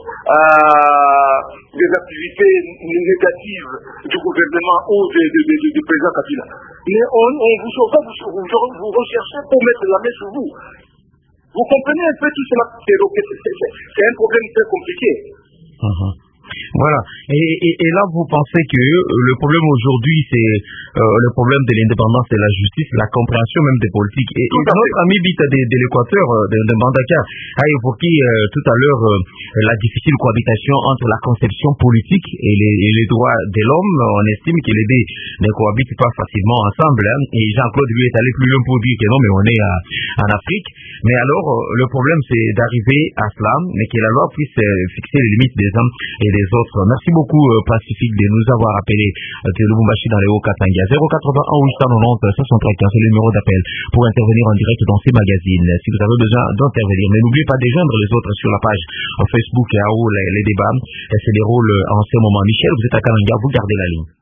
S10: des activités négatives du gouvernement ou du président Kabila. Mais vous recherchez pour mettre la main sur vous. Vous comprenez un peu tout cela. C'est un problème très compliqué.
S3: Voilà. Et là, vous pensez que le problème aujourd'hui, c'est le problème de l'indépendance de la justice, la compréhension même des politiques. Et notre ami Bita de l'Équateur, de Mbandaka, a évoqué tout à l'heure la difficile cohabitation entre la conception politique et les droits de l'homme. On estime que les deux ne cohabitent pas facilement ensemble. Et Jean-Claude lui est allé plus loin pour dire que non, mais on est en Afrique. Mais alors, le problème, c'est d'arriver à cela, mais que la loi puisse fixer les limites des uns et des autres. Merci beaucoup, Pacifique, de nous avoir appelé de Lubumbashi dans les Hauts-Katanga. 081 890 635, c'est le numéro d'appel pour intervenir en direct dans ces magazines. Si vous avez besoin d'intervenir, mais n'oubliez pas de joindre les autres sur la page Facebook et où les débats se déroulent en ce moment. Michel, vous êtes à Kananga, vous gardez la ligne.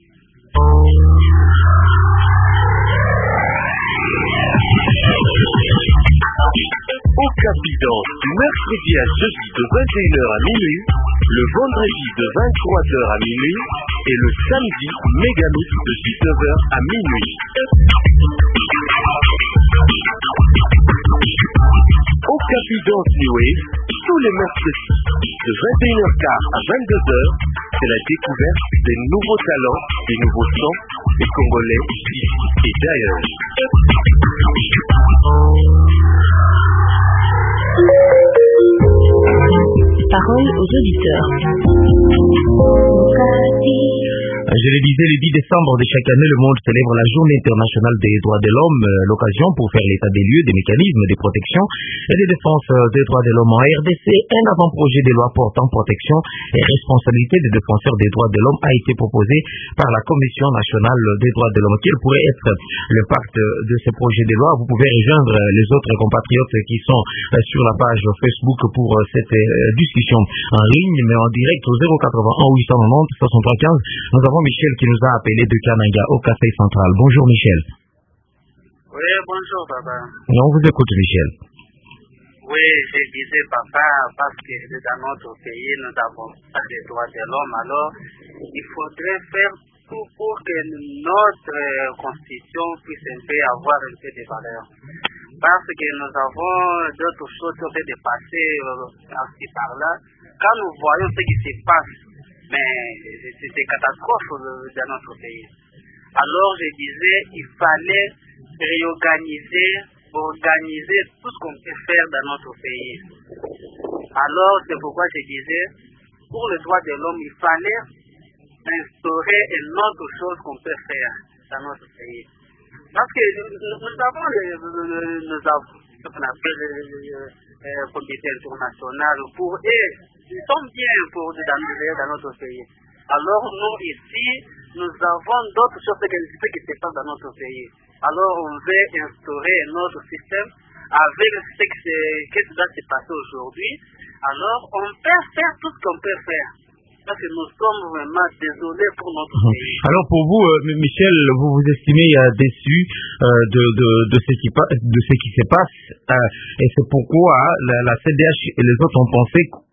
S5: Au Capidance, du mercredi à jeudi de 21h à minuit, le vendredi de 23h à minuit et le samedi Mégamix de 19h à minuit. Au Capidance New Wave, tous les mercredis, de 21h15 à 22h, c'est la découverte des nouveaux talents, des nouveaux sons, des Congolais ici et d'ailleurs.
S4: Parole aux auditeurs.
S3: Je le disais, le 10 décembre de chaque année, le monde célèbre la Journée internationale des droits de l'homme, l'occasion pour faire l'état des lieux, des mécanismes de protection et de défense des droits de l'homme en RDC. Un avant-projet de loi portant protection et responsabilité des défenseurs des droits de l'homme a été proposé par la Commission nationale des droits de l'homme. Quel pourrait être l'impact de ce projet de loi? Vous pouvez rejoindre les autres compatriotes qui sont sur la page Facebook pour cette discussion en ligne, mais en direct au 081 890 63 15. Nous avons Michel qui nous a appelé de Kananga au Café Central. Bonjour Michel.
S11: Oui, bonjour papa.
S3: On vous écoute Michel.
S11: Oui, je disais papa, parce que dans notre pays nous n'avons pas de droits de l'homme, alors il faudrait faire tout pour que notre constitution puisse un peu avoir un peu de valeur. Parce que nous avons d'autres choses qui ont été dépassées par-ci par-là. Quand nous voyons ce qui se passe, mais c'est des catastrophes dans notre pays. Alors je disais, il fallait organiser tout ce qu'on peut faire dans notre pays. Alors c'est pourquoi je disais, pour les droits de l'homme, il fallait instaurer une autre chose qu'on peut faire dans notre pays. Parce que nous avons ce qu'on appelle le comité international pour eux. Ils sont bien pour dans notre pays. Alors nous ici, nous avons d'autres choses qui se passent dans notre pays. Alors on veut instaurer un autre système avec ce qui doit se passer aujourd'hui. Alors on peut faire tout ce qu'on peut faire. Parce que nous sommes vraiment désolés pour notre pays.
S3: Alors pour vous, Michel, vous vous estimez déçu de ce qui se passe et c'est pourquoi la CDH et les autres ont pensé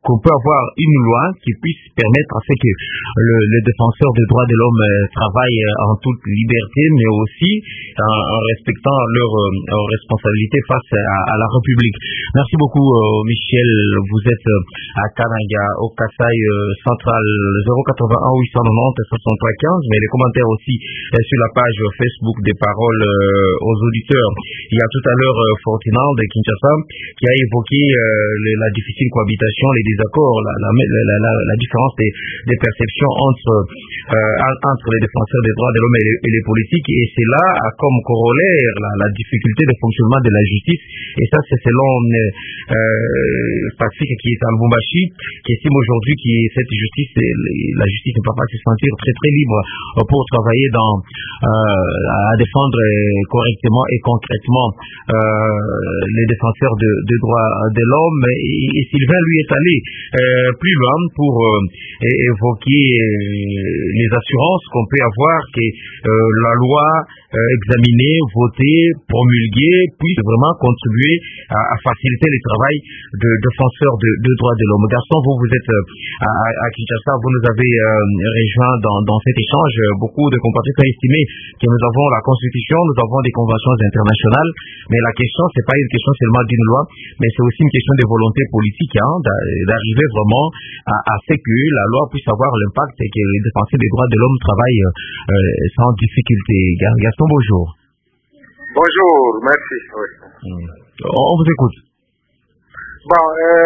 S3: qu'on peut avoir une loi qui puisse permettre à ce que les défenseurs des droits de l'homme travaillent en toute liberté, mais aussi en respectant leurs responsabilités face à la République. Merci beaucoup, Michel. Vous êtes à Kananga, au Kasaï central, 081 890 63 15, mais les commentaires aussi sur la page Facebook des paroles aux auditeurs. Il y a tout à l'heure Fortinand de Kinshasa qui a évoqué la difficile cohabitation, les désaccords, la différence des perceptions entre les défenseurs des droits de l'homme et les politiques, et c'est là comme corollaire la difficulté de fonctionnement de la justice, et ça c'est selon Patrick qui est à Lubumbashi, qui estime aujourd'hui que cette justice, la justice ne peut pas se sentir très très libre pour travailler à défendre correctement et concrètement les défenseurs de droits de l'homme, et Sylvain lui est allé plus loin pour évoquer les assurances qu'on peut avoir que la loi examinée, votée, promulguée puisse vraiment contribuer à faciliter le travail de défenseurs de droits de l'homme. Gaston, vous êtes à Kinshasa, vous nous avez rejoint dans cet échange. Beaucoup de compatriotes ont estimé que nous avons la Constitution, nous avons des conventions internationales, mais la question, c'est pas une question seulement d'une loi, mais c'est aussi une question de volonté politique, d'arriver vraiment à ce que la loi puisse avoir l'impact et que les défenseurs des droits de l'homme travaillent sans difficulté. Gaston, bonjour.
S1: Bonjour, merci. Oui.
S3: On vous écoute.
S1: Bon,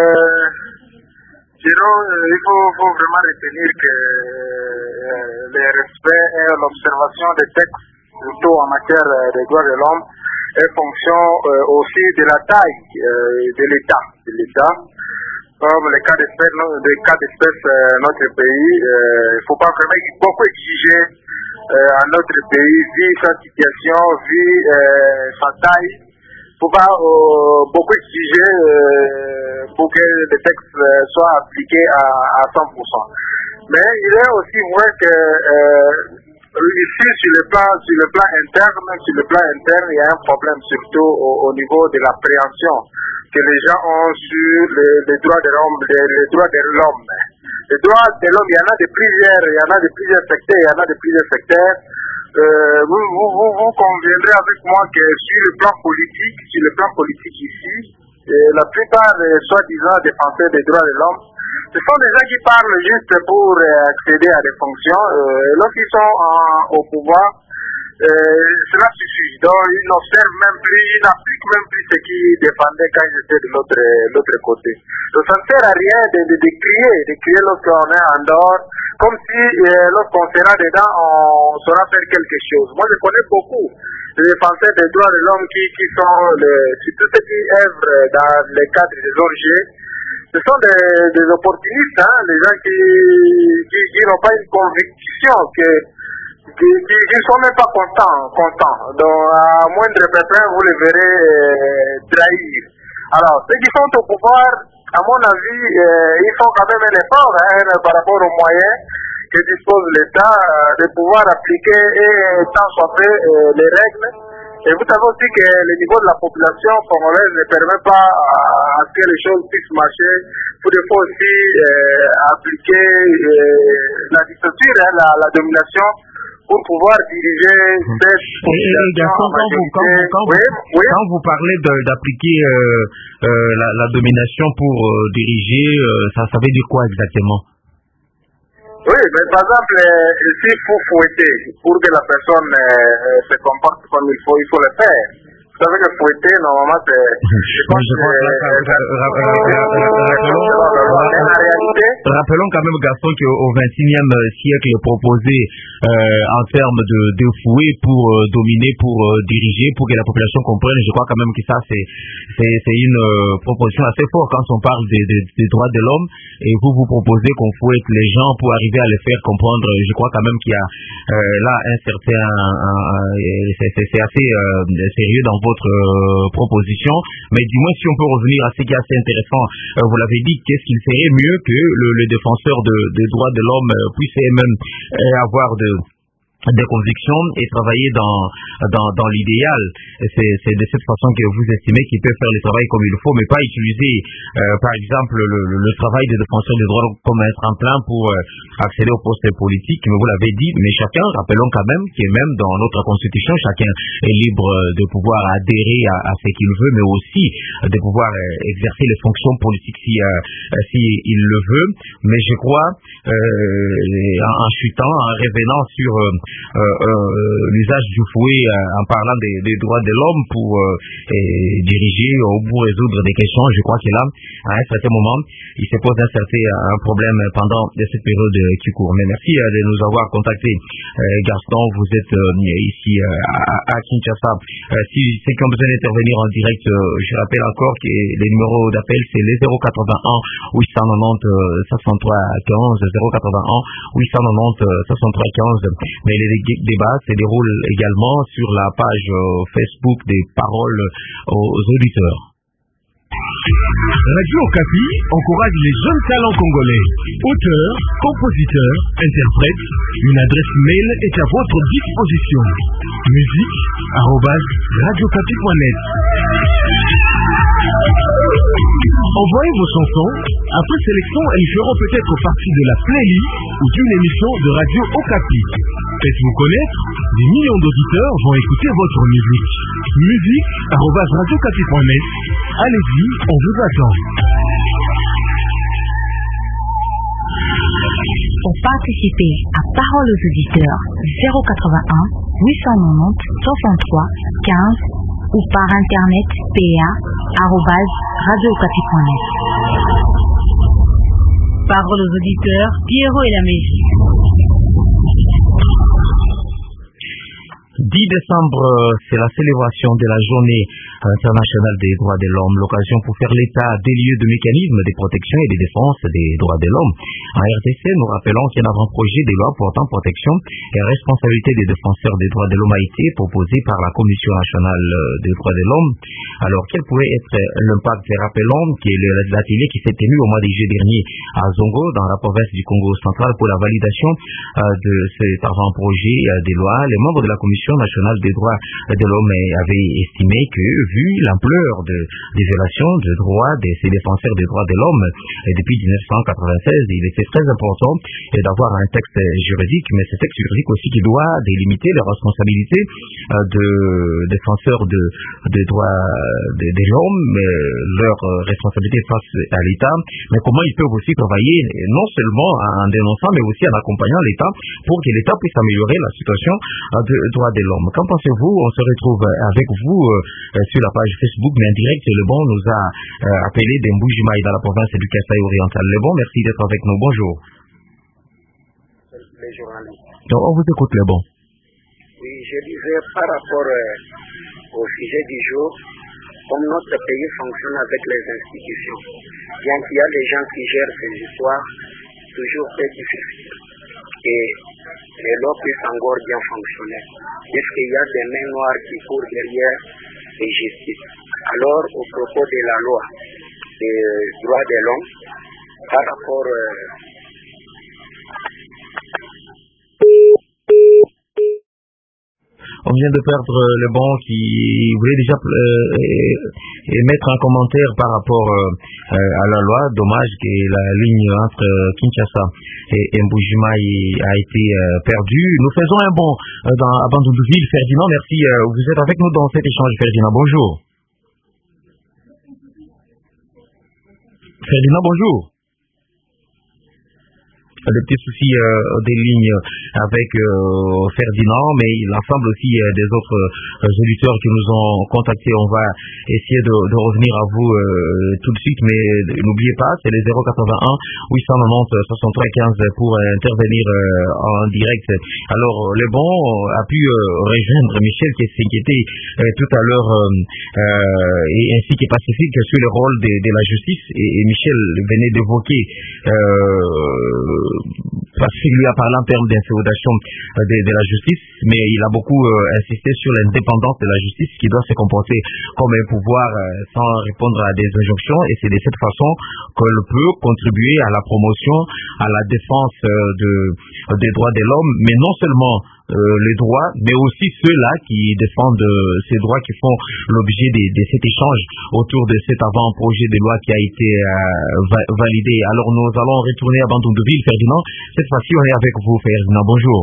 S1: sinon, il faut vraiment retenir que le respect et l'observation des textes, surtout en matière des droits de l'homme, est fonction aussi de la taille de l'État. Comme les cas d'espèce notre pays, il ne faut pas vraiment beaucoup exiger à notre pays, vu sa situation, vu sa taille. Il ne faut pas beaucoup exiger pour que les textes soient appliqués à 100%. Mais il est aussi vrai que ici, sur le plan interne, il y a un problème, surtout au niveau de l'appréhension que les gens ont sur les droits de l'homme. Les droits de l'homme, il y en a de plusieurs secteurs. Vous conviendrez avec moi que sur le plan politique ici, la plupart des soi-disant défenseurs des droits de l'homme, ce sont des gens qui parlent juste pour accéder à des fonctions. Lorsqu'ils sont au pouvoir, cela suffit. Donc ils n'observent même plus, ils n'appliquent même plus ce qu'ils défendaient quand ils étaient de l'autre côté. Donc ça ne sert à rien de crier lorsqu'on est en dehors, comme si lorsqu'on sera dedans, on saura faire quelque chose. Moi je connais beaucoup de défenseurs des droits de l'homme qui sont surtout ceux qui œuvrent dans les cadres des ONG. Ce sont des opportunistes, les gens qui n'ont pas une conviction, qui ne sont même pas contents. Donc, à moindre pépin, vous les verrez trahir. Alors, ceux qui sont au pouvoir, à mon avis, ils font quand même un effort par rapport aux moyens que dispose l'État de pouvoir appliquer et tant soit fait les règles. Et vous savez aussi que le niveau de la population congolaise ne permet pas à ce que les choses puissent marcher. Pour des fois aussi appliquer la dictature, la domination, pour pouvoir diriger cette population.
S3: Quand vous parlez d'appliquer la domination pour diriger, ça veut dire quoi exactement?
S1: Oui, mais par exemple, s'il faut fouetter pour que la personne se comporte comme il faut le faire. Vous savez que fouetter, normalement,
S3: Rappelons quand même, Gaston, qu'au XXIe siècle, proposé en termes de fouet pour dominer, pour diriger, pour que la population comprenne, je crois quand même que ça, c'est une proposition assez forte quand on parle des droits de l'homme, et vous proposez qu'on fouette les gens pour arriver à les faire comprendre. Je crois quand même qu'il y a là un certain... c'est assez sérieux dans votre proposition, mais dis-moi si on peut revenir à ce qui est assez intéressant. Vous l'avez dit, qu'est-ce qu'il serait mieux que les défenseurs des droits de l'homme puissent même avoir des convictions et travailler dans l'idéal. C'est de cette façon que vous estimez qu'il peut faire le travail comme il le faut, mais pas utiliser, par exemple, le travail des défenseurs des droits comme un tremplin pour accéder au poste politique. Mais vous l'avez dit, mais chacun, rappelons quand même que même dans notre constitution, chacun est libre de pouvoir adhérer à ce qu'il veut, mais aussi de pouvoir exercer les fonctions politiques si il le veut. Mais je crois, en chutant, en revenant sur l'usage du fouet en parlant des droits de l'homme pour diriger ou pour résoudre des questions, je crois que là, à un certain moment, il se pose un problème pendant cette période qui court. Mais merci de nous avoir contactés. Gaston, vous êtes ici à Kinshasa. Si ceux qui ont besoin d'intervenir en direct, je rappelle encore que les numéros d'appel, c'est les 081 890 503 15, 081 890 503 15. Mais les débats se déroulent également sur la page Facebook des paroles aux auditeurs.
S5: Radio Okapi encourage les jeunes talents congolais. Auteurs, compositeurs, interprètes, une adresse mail est à votre disposition. musique@radiokapi.net. Envoyez vos chansons. Après sélection, elles feront peut-être partie de la playlist ou d'une émission de Radio Okapi. Faites-vous connaître, des millions d'auditeurs vont écouter votre musique. musique@radiokapi.net. Allez-y, on vous attend.
S4: Pour participer à Parole aux auditeurs, 081 890 63 15 ou par internet pa@radiokapi.net. Parole aux auditeurs, Pierrot et la Mégie.
S3: 10 décembre, c'est la célébration de la journée internationale des droits de l'homme, l'occasion pour faire l'état des lieux de mécanismes de protection et de défense des droits de l'homme. En RDC, nous rappelons qu'un avant-projet de loi portant protection et responsabilité des défenseurs des droits de l'homme a été proposé par la Commission nationale des droits de l'homme. Alors, quel pourrait être l'impact? Rappelons que l'atelier qui s'est tenu au mois de juillet dernier à Zongo, dans la province du Congo central, pour la validation de cet avant-projet de loi, les membres de la Commission nationale des droits de l'homme avaient estimé que, vu l'ampleur des violations de droits de ces défenseurs des droits de l'homme depuis 1996, il était très important d'avoir un texte juridique, mais ce texte juridique aussi qui doit délimiter les responsabilités de défenseurs des droits de l'homme, leur responsabilité face à l'État, mais comment ils peuvent aussi travailler non seulement en dénonçant, mais aussi en accompagnant l'État pour que l'État puisse améliorer la situation des droits de l'homme. Qu'en pensez-vous? On se retrouve avec vous sur la page Facebook, mais en direct, Le Bon nous a appelé d'Mboujimaï dans la province du Kasaï oriental. Le Bon, merci d'être avec nous. Bonjour.
S12: Les journalistes.
S3: Donc, on vous écoute, Le Bon.
S12: Oui, je disais par rapport au sujet du jour, comme notre pays fonctionne avec les institutions, bien qu'il y a des gens qui gèrent ces histoires, toujours très difficile. Et l'eau puisse encore bien fonctionner. Puisqu'il y a des mains noires qui courent derrière les justices. Alors, au propos de la loi des droits de l'homme, par rapport
S3: on vient de perdre Le Bon qui voulait déjà mettre un commentaire par rapport à la loi. Dommage que la ligne entre Kinshasa et Mboujimaï a été perdue. Nous faisons un bond à Bandundouville. Ferdinand, merci. Vous êtes avec nous dans cet échange, Ferdinand. Bonjour. Ferdinand, bonjour. Des petits soucis des lignes avec Ferdinand, mais l'ensemble aussi des autres auditeurs qui nous ont contactés. On va essayer de revenir à vous tout de suite, mais n'oubliez pas, c'est les 081 890 63 15 pour intervenir en direct. Alors, Le Bon a pu rejoindre Michel qui s'inquiétait tout à l'heure et ainsi que Pacifique sur le rôle de la justice, et Michel venait d'évoquer parce qu'il lui a parlé en termes d'inféodation de la justice, mais il a beaucoup insisté sur l'indépendance de la justice qui doit se comporter comme un pouvoir sans répondre à des injonctions, et c'est de cette façon qu'elle peut contribuer à la promotion, à la défense des droits de l'homme, mais non seulement les droits, mais aussi ceux-là qui défendent ces droits, qui font l'objet de cet échange autour de cet avant-projet de loi qui a été validé. Alors nous allons retourner à Bandundu-Ville. Ferdinand, cette fois-ci on est avec vous. Ferdinand, bonjour.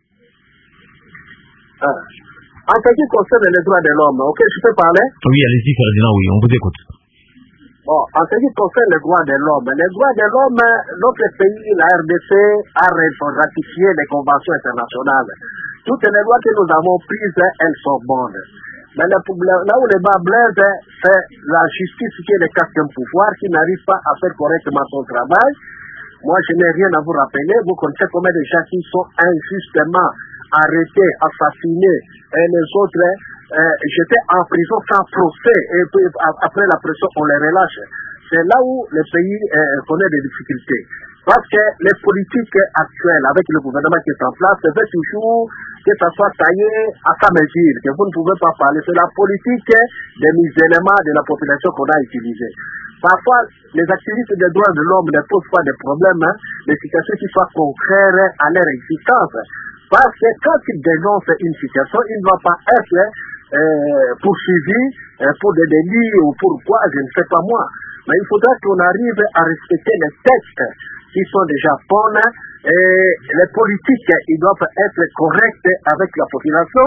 S9: En ce qui concerne les droits de l'homme, ok, je peux parler?
S3: Oui, allez-y Ferdinand, oui, on vous écoute.
S9: Bon, en ce qui concerne les droits de l'homme, notre pays, la RDC, a ratifié les conventions internationales. Toutes les lois que nous avons prises, elles sont bonnes. Mais là où les bas blessent, c'est la justice qui est le quatrième pouvoir, qui n'arrive pas à faire correctement son travail. Moi, je n'ai rien à vous rappeler. Vous connaissez combien de gens qui sont injustement arrêtés, assassinés, et les autres j'étais en prison sans procès, et puis après la pression on les relâche. C'est là où le pays connaît des difficultés. Parce que les politiques actuelles avec le gouvernement qui est en place, c'est toujours que ça soit taillé à sa mesure, que vous ne pouvez pas parler. C'est la politique des musulmans de la population qu'on a utilisée. Parfois, les activistes des droits de l'homme ne posent pas de problèmes, des situations qui soient contraires à leur existence. Parce que quand ils dénoncent une situation, il ne va pas être poursuivi pour des délits ou pourquoi, je ne sais pas moi. Mais il faudra qu'on arrive à respecter les textes qui sont déjà bons et les politiques, ils doivent être corrects avec la population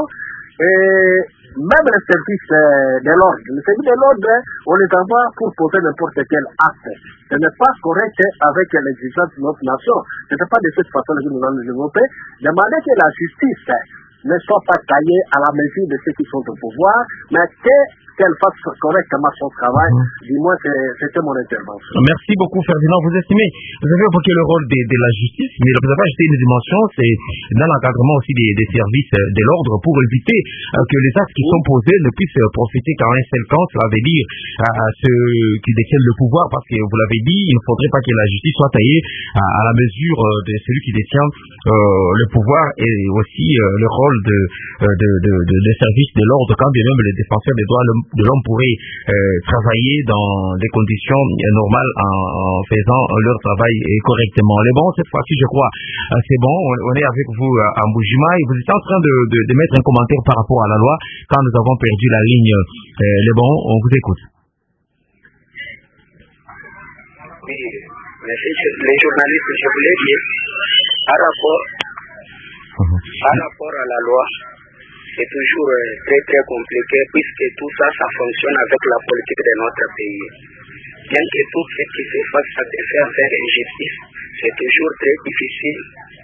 S9: et même les services de l'ordre. Les services de l'ordre, on les envoie pour poser n'importe quel acte. Ce n'est pas correct avec l'exigence de notre nation. Ce n'est pas de cette façon que nous allons nous développer. Demander que la justice ne soit pas taillée à la mesure de ceux qui sont au pouvoir, mais qu'elle fasse correctement son travail. Dis-moi, c'était mon intervention.
S3: Merci beaucoup Ferdinand. Vous avez évoqué le rôle de la justice, mais vous avez ajouté une dimension, c'est dans l'encadrement aussi des services de l'ordre pour éviter que les actes qui sont posés ne puissent profiter qu'à un seul camp, cela veut dire à ceux qui détiennent le pouvoir, parce que vous l'avez dit, il ne faudrait pas que la justice soit taillée à la mesure de celui qui détient le pouvoir, et aussi le rôle des services de l'ordre, quand bien même les défenseurs des droits de l'homme pourraient travailler dans des conditions normales en faisant leur travail correctement. Les bons, cette fois-ci, je crois, c'est bon. On est avec vous à Mbujima et vous êtes en train de mettre un commentaire par rapport à la loi quand nous avons perdu la ligne. Les bons, on vous écoute.
S12: Oui, les journalistes, je voulais dire, par rapport à la loi, c'est toujours très très compliqué puisque tout ça fonctionne avec la politique de notre pays. Bien que tout ce qui se fasse à te faire injustice, c'est toujours très difficile.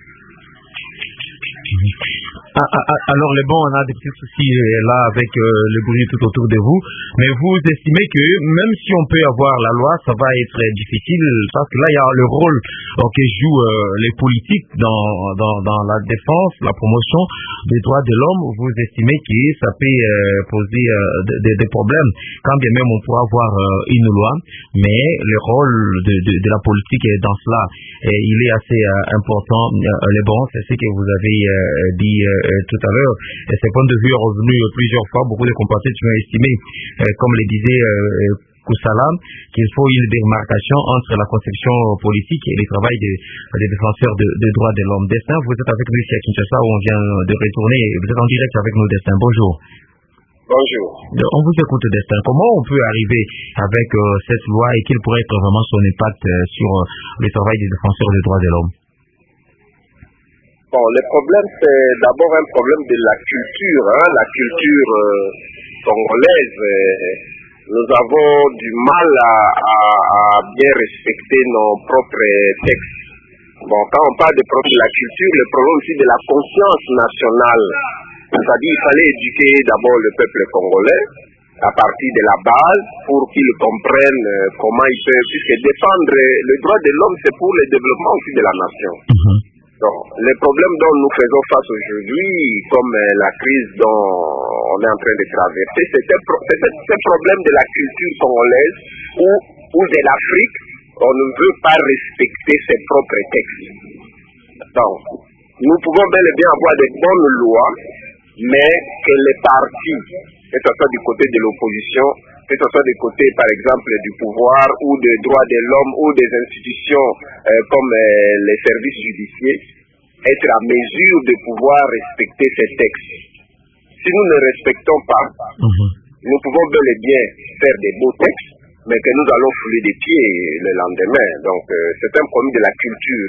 S3: Alors les bons, on a des petits soucis là avec le bruit tout autour de vous, mais vous estimez que même si on peut avoir la loi, ça va être difficile parce que là il y a le rôle que jouent les politiques dans la défense, la promotion des droits de l'homme. Vous estimez que ça peut poser des problèmes quand bien même on pourra avoir une loi, mais le rôle de la politique dans cela, il est assez important. Les bons, c'est ce que vous avez dit tout à l'heure. Ce point de vue est revenu plusieurs fois. Beaucoup de compatriotes ont estimé, comme le disait Koussala, qu'il faut une démarcation entre la conception politique et le travail des défenseurs des droits de l'homme. Destin, vous êtes avec nous ici à Kinshasa où on vient de retourner. Vous êtes en direct avec nous, Destin. Bonjour.
S6: Bonjour.
S3: On vous écoute, Destin. Comment on peut arriver avec cette loi et quel pourrait être vraiment son impact sur le travail des défenseurs des droits de l'homme?
S6: Bon, le problème, c'est d'abord un problème de la culture, la culture congolaise. Nous avons du mal à bien respecter nos propres textes. Bon, quand on parle de la culture, le problème aussi de la conscience nationale. C'est-à-dire qu'il fallait éduquer d'abord le peuple congolais à partir de la base pour qu'ils comprennent comment ils peuvent, puisque défendre le droit de l'homme, c'est pour le développement aussi de la nation. Donc, les problèmes dont nous faisons face aujourd'hui, comme la crise dont on est en train de traverser, c'est ce problème de la culture congolaise ou de l'Afrique, on ne veut pas respecter ses propres textes. Donc, nous pouvons bel et bien avoir des bonnes lois, mais que les partis, que ce soit du côté de l'opposition, que ce soit du côté, par exemple, du pouvoir ou des droits de l'homme ou des institutions comme les services judiciaires, être à mesure de pouvoir respecter ces textes. Si nous ne respectons pas, nous pouvons bel et bien faire des beaux textes, mais que nous allons fouler des pieds le lendemain. Donc, c'est un problème de la culture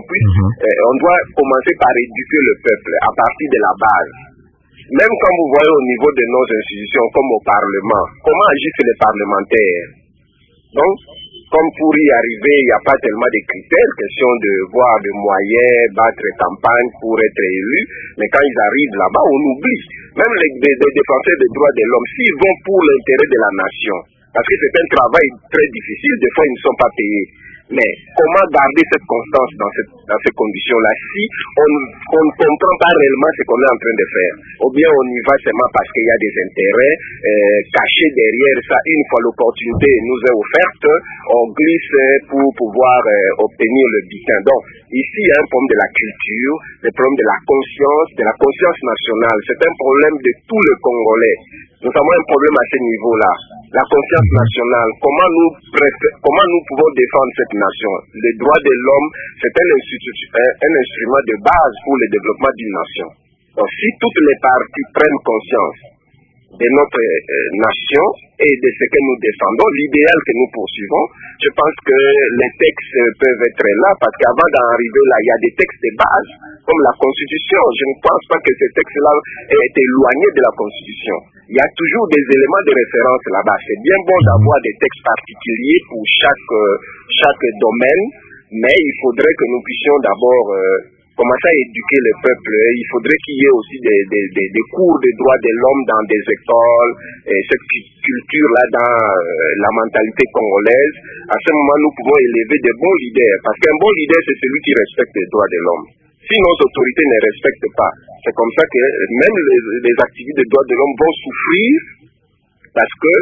S6: on doit commencer par éduquer le peuple à partir de la base. Même quand vous voyez au niveau de nos institutions, comme au Parlement, comment agissent les parlementaires? Donc, comme pour y arriver, il n'y a pas tellement de critères, question de voir de moyens, battre campagne pour être élu, mais quand ils arrivent là-bas, on oublie. Même les défenseurs des droits de l'homme, s'ils vont pour l'intérêt de la nation, parce que c'est un travail très difficile, des fois ils ne sont pas payés. Mais comment garder cette constance dans ces conditions-là si on ne comprend pas réellement ce qu'on est en train de faire? Ou bien on y va seulement parce qu'il y a des intérêts cachés derrière ça. Une fois l'opportunité nous est offerte, on glisse pour pouvoir obtenir le butin. Donc ici il y a un problème de la culture, le problème de la conscience nationale. C'est un problème de tous les Congolais. Nous avons un problème à ce niveau-là. La conscience nationale, comment nous pouvons défendre cette nation? Les droits de l'homme, c'est un instrument de base pour le développement d'une nation. Donc si toutes les parties prennent conscience de notre nation et de ce que nous défendons, l'idéal que nous poursuivons, je pense que les textes peuvent être là, parce qu'avant d'arriver là, il y a des textes de base, comme la Constitution. Je ne pense pas que ces textes-là aient éloigné de la Constitution. Il y a toujours des éléments de référence là-bas. C'est bien bon d'avoir des textes particuliers pour chaque domaine, mais il faudrait que nous puissions d'abord commencer à éduquer le peuple. Il faudrait qu'il y ait aussi des cours de droits de l'homme dans des écoles, et cette culture-là dans la mentalité congolaise. À ce moment, nous pouvons élever de bons leaders, parce qu'un bon leader, c'est celui qui respecte les droits de l'homme. Si nos autorités ne respectent pas, c'est comme ça que même les activistes des droits de l'homme vont souffrir, parce que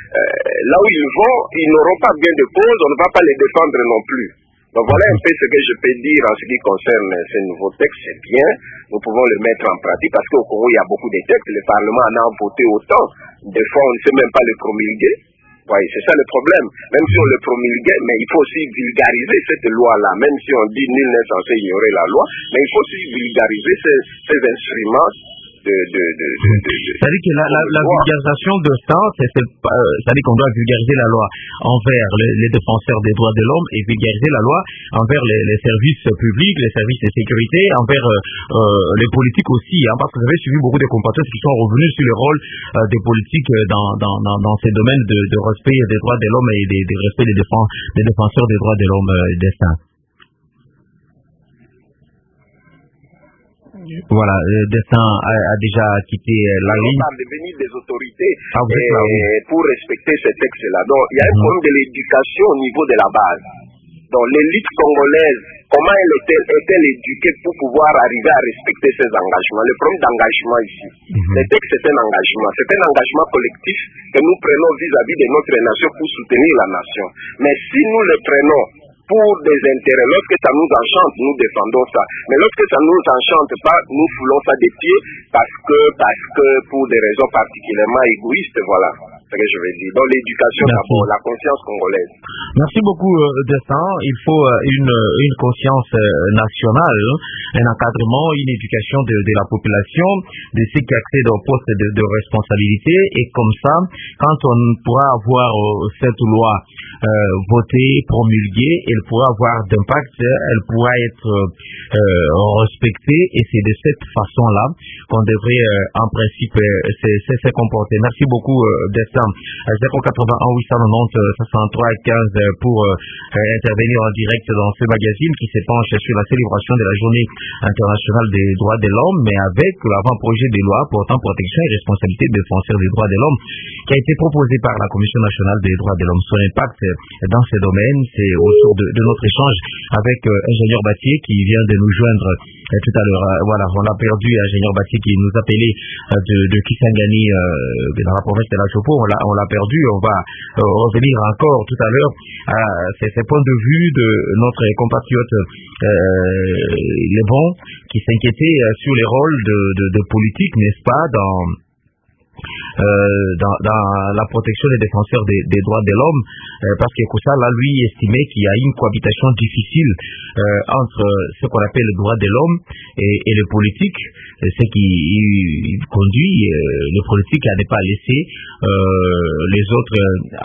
S6: là où ils vont, ils n'auront pas bien de cause, on ne va pas les défendre non plus. Donc voilà un peu ce que je peux dire en ce qui concerne ces nouveaux textes. C'est bien, nous pouvons les mettre en pratique, parce qu'au Congo, il y a beaucoup de textes, le Parlement en a voté autant. Des fois, on ne sait même pas les promulguer. Oui, c'est ça le problème. Même si on le promulguait, mais il faut aussi vulgariser cette loi-là. Même si on dit nul n'est censé ignorer la loi, mais il faut aussi vulgariser ces instruments
S3: C'est-à-dire que la vulgarisation de ça, c'est-à-dire qu'on doit vulgariser la loi envers les défenseurs des droits de l'homme et vulgariser la loi envers les services publics, les services de sécurité, envers les politiques aussi, parce que vous avez suivi beaucoup de compatriotes qui sont revenus sur le rôle des politiques dans ces domaines de respect des droits de l'homme et de respect des défenseurs des droits de l'homme d'Estin. Voilà, Destin a déjà quitté la ligne.
S6: On parle de venir des autorités pour respecter ces textes-là. Donc, il y a un problème de l'éducation au niveau de la base. Donc, l'élite congolaise, comment elle est-elle éduquée pour pouvoir arriver à respecter ses engagements? Le problème d'engagement ici, le texte c'est un engagement. C'est un engagement collectif que nous prenons vis-à-vis de notre nation pour soutenir la nation. Mais si nous le prenons pour des intérêts, lorsque ça nous enchante, nous défendons ça. Mais lorsque ça nous enchante pas, nous foulons ça des pieds parce que pour des raisons particulièrement égoïstes, voilà ce que je vais dire. Donc l'éducation d'abord, la conscience congolaise.
S3: Merci beaucoup Destin. Il faut une conscience nationale, un encadrement, une éducation de la population, de ceux qui accèdent au poste de responsabilité, et comme ça, quand on pourra avoir cette loi votée, promulguée, elle pourra avoir d'impact, elle pourra être respectée, et c'est de cette façon-là qu'on devrait en principe se comporter. Merci beaucoup Destin. 081 890 63 15 pour intervenir en direct dans ce magazine qui se penche sur la célébration de la journée internationale des droits de l'homme, mais avec l'avant-projet de loi portant protection et responsabilité des défenseurs des droits de l'homme qui a été proposé par la Commission nationale des droits de l'homme. Son impact dans ces domaines, c'est autour de notre échange avec ingénieur Battier qui vient de nous joindre tout à l'heure. Voilà, on a perdu ingénieur Battier qui nous appelait de Kisangani dans la province de la Chopo. On l'a perdu. On va revenir encore tout à l'heure à ces points de vue de notre compatriote les bons qui s'inquiétaient sur les rôles de politique, n'est-ce pas, dans la protection des défenseurs des droits de l'homme, parce que Koussala, lui, estimait qu'il y a une cohabitation difficile entre ce qu'on appelle le droit de l'homme et le politique, ce qui conduit le politique à ne pas laisser les autres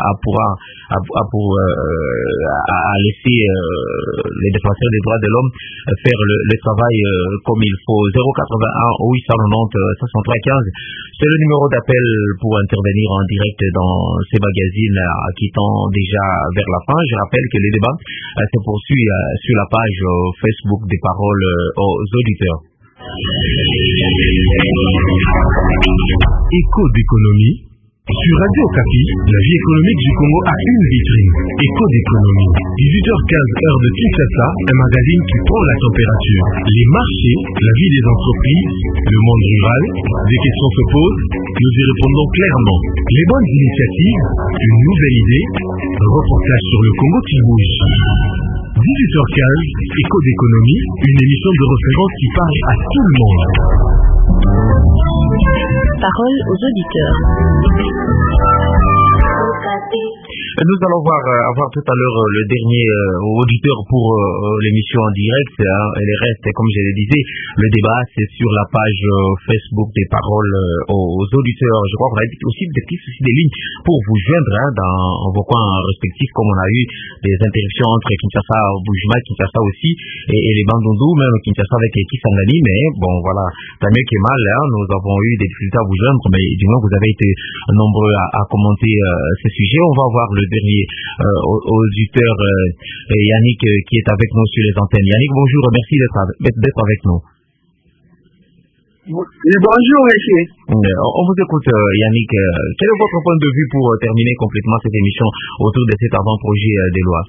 S3: à laisser les défenseurs des droits de l'homme faire le travail comme il faut. 081 890 63 15, c'est le numéro d'appel pour intervenir en direct dans ces magazines qui tendent déjà vers la fin. Je rappelle que le débat se poursuit sur la page Facebook des paroles aux auditeurs.
S5: Écho d'économie. Sur Radio Okapi, la vie économique du Congo a une vitrine. Écho d'économie. 18h15 heure de Kinshasa, un magazine qui prend la température. Les marchés, la vie des entreprises, le monde rural, des questions se posent, nous y répondons clairement. Les bonnes initiatives, une nouvelle idée, un reportage sur le Congo qui bouge. 18h15, Écho d'économie, une émission de référence qui parle à tout le monde.
S4: Parole aux auditeurs.
S3: Nous allons avoir tout à l'heure le dernier auditeur pour l'émission en direct. Et le reste, comme je le disais, le débat c'est sur la page Facebook des paroles aux auditeurs. Je crois qu'on a aussi des petits soucis de ligne pour vous joindre dans vos coins respectifs, comme on a eu des interruptions entre Kinshasa, Boujima, Kinshasa aussi, et les Bandundu, même Kinshasa avec Kisangani. Mais bon, voilà, tant mieux que mal, nous avons eu des difficultés à vous joindre, mais du moins vous avez été nombreux à commenter ce sujet. On va voir le dernier auditeur Yannick qui est avec nous sur les antennes. Yannick, bonjour, merci d'être avec nous.
S9: Bonjour, monsieur.
S3: On vous écoute, Yannick. Quel est votre point de vue pour terminer complètement cette émission autour de cet avant-projet des lois?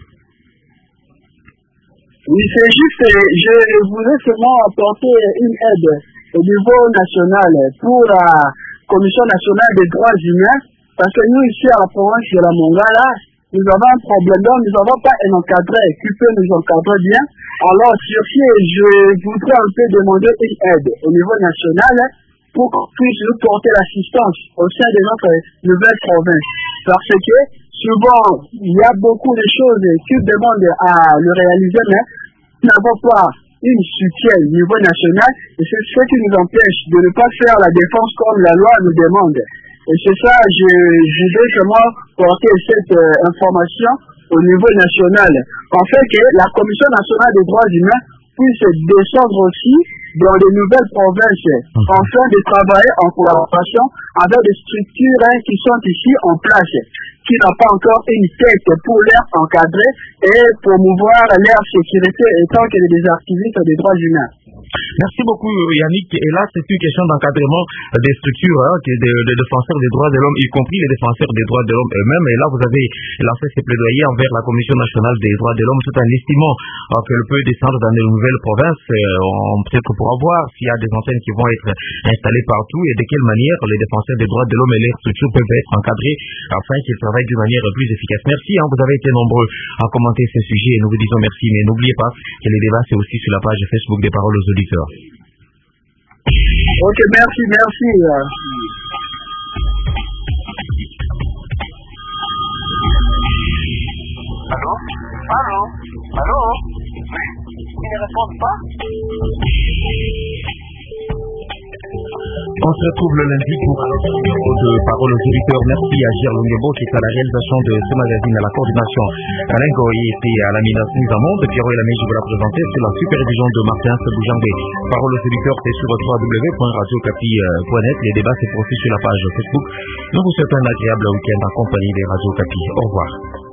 S9: Oui, c'est juste, je voulais seulement apporter une aide au niveau national pour la Commission nationale des droits humains, parce que nous, ici à la province de la Mongala, nous avons un problème, donc nous n'avons pas un encadré qui peut nous encadrer bien. Alors, sur ce, je voudrais un peu demander une aide au niveau national pour qu'on puisse nous porter l'assistance au sein de notre nouvelle province. Parce que souvent, il y a beaucoup de choses qui demandent à le réaliser, mais nous n'avons pas une soutien au niveau national, et c'est ce qui nous empêche de ne pas faire la défense comme la loi nous demande. Et c'est ça, je voudrais vraiment porter cette information au niveau national. En fait, que la Commission nationale des droits humains puisse descendre aussi dans les nouvelles provinces, afin de travailler en collaboration avec des structures qui sont ici en place, qui n'ont pas encore une tête pour les encadrer et promouvoir leur sécurité étant que des activistes des droits humains.
S3: Merci beaucoup Yannick. Et là, c'est une question d'encadrement des structures des défenseurs des droits de l'homme, y compris les défenseurs des droits de l'homme eux-mêmes. Et là, vous avez lancé ces plaidoyers envers la Commission nationale des droits de l'homme, tout en estimant qu'elle peut descendre dans de nouvelles provinces. Peut-être pour voir s'il y a des antennes qui vont être installées partout et de quelle manière les défenseurs des droits de l'homme et les structures peuvent être encadrés afin qu'ils travaillent d'une manière plus efficace. Merci, vous avez été nombreux à commenter ce sujet et nous vous disons merci. Mais n'oubliez pas que les débats, c'est aussi sur la page Facebook des paroles aux auditeurs.
S9: Ok, merci.
S7: Allô? Mais ils ne répondent pas.
S3: On se retrouve le lundi pour un numéro de Parole aux auditeurs. Merci à Gilles Lungebo qui est à la réalisation de ce magazine, à la coordination. Alain Goye était à la mise en monde. Pierrot et la je vous la présenter sur la supervision de Martin Boujangé. Parole aux auditeurs, c'est sur www.radiocapi.net. Les débats se poursuivent sur la page Facebook. Nous vous souhaitons un agréable week-end en compagnie des Radio Capi. Au revoir.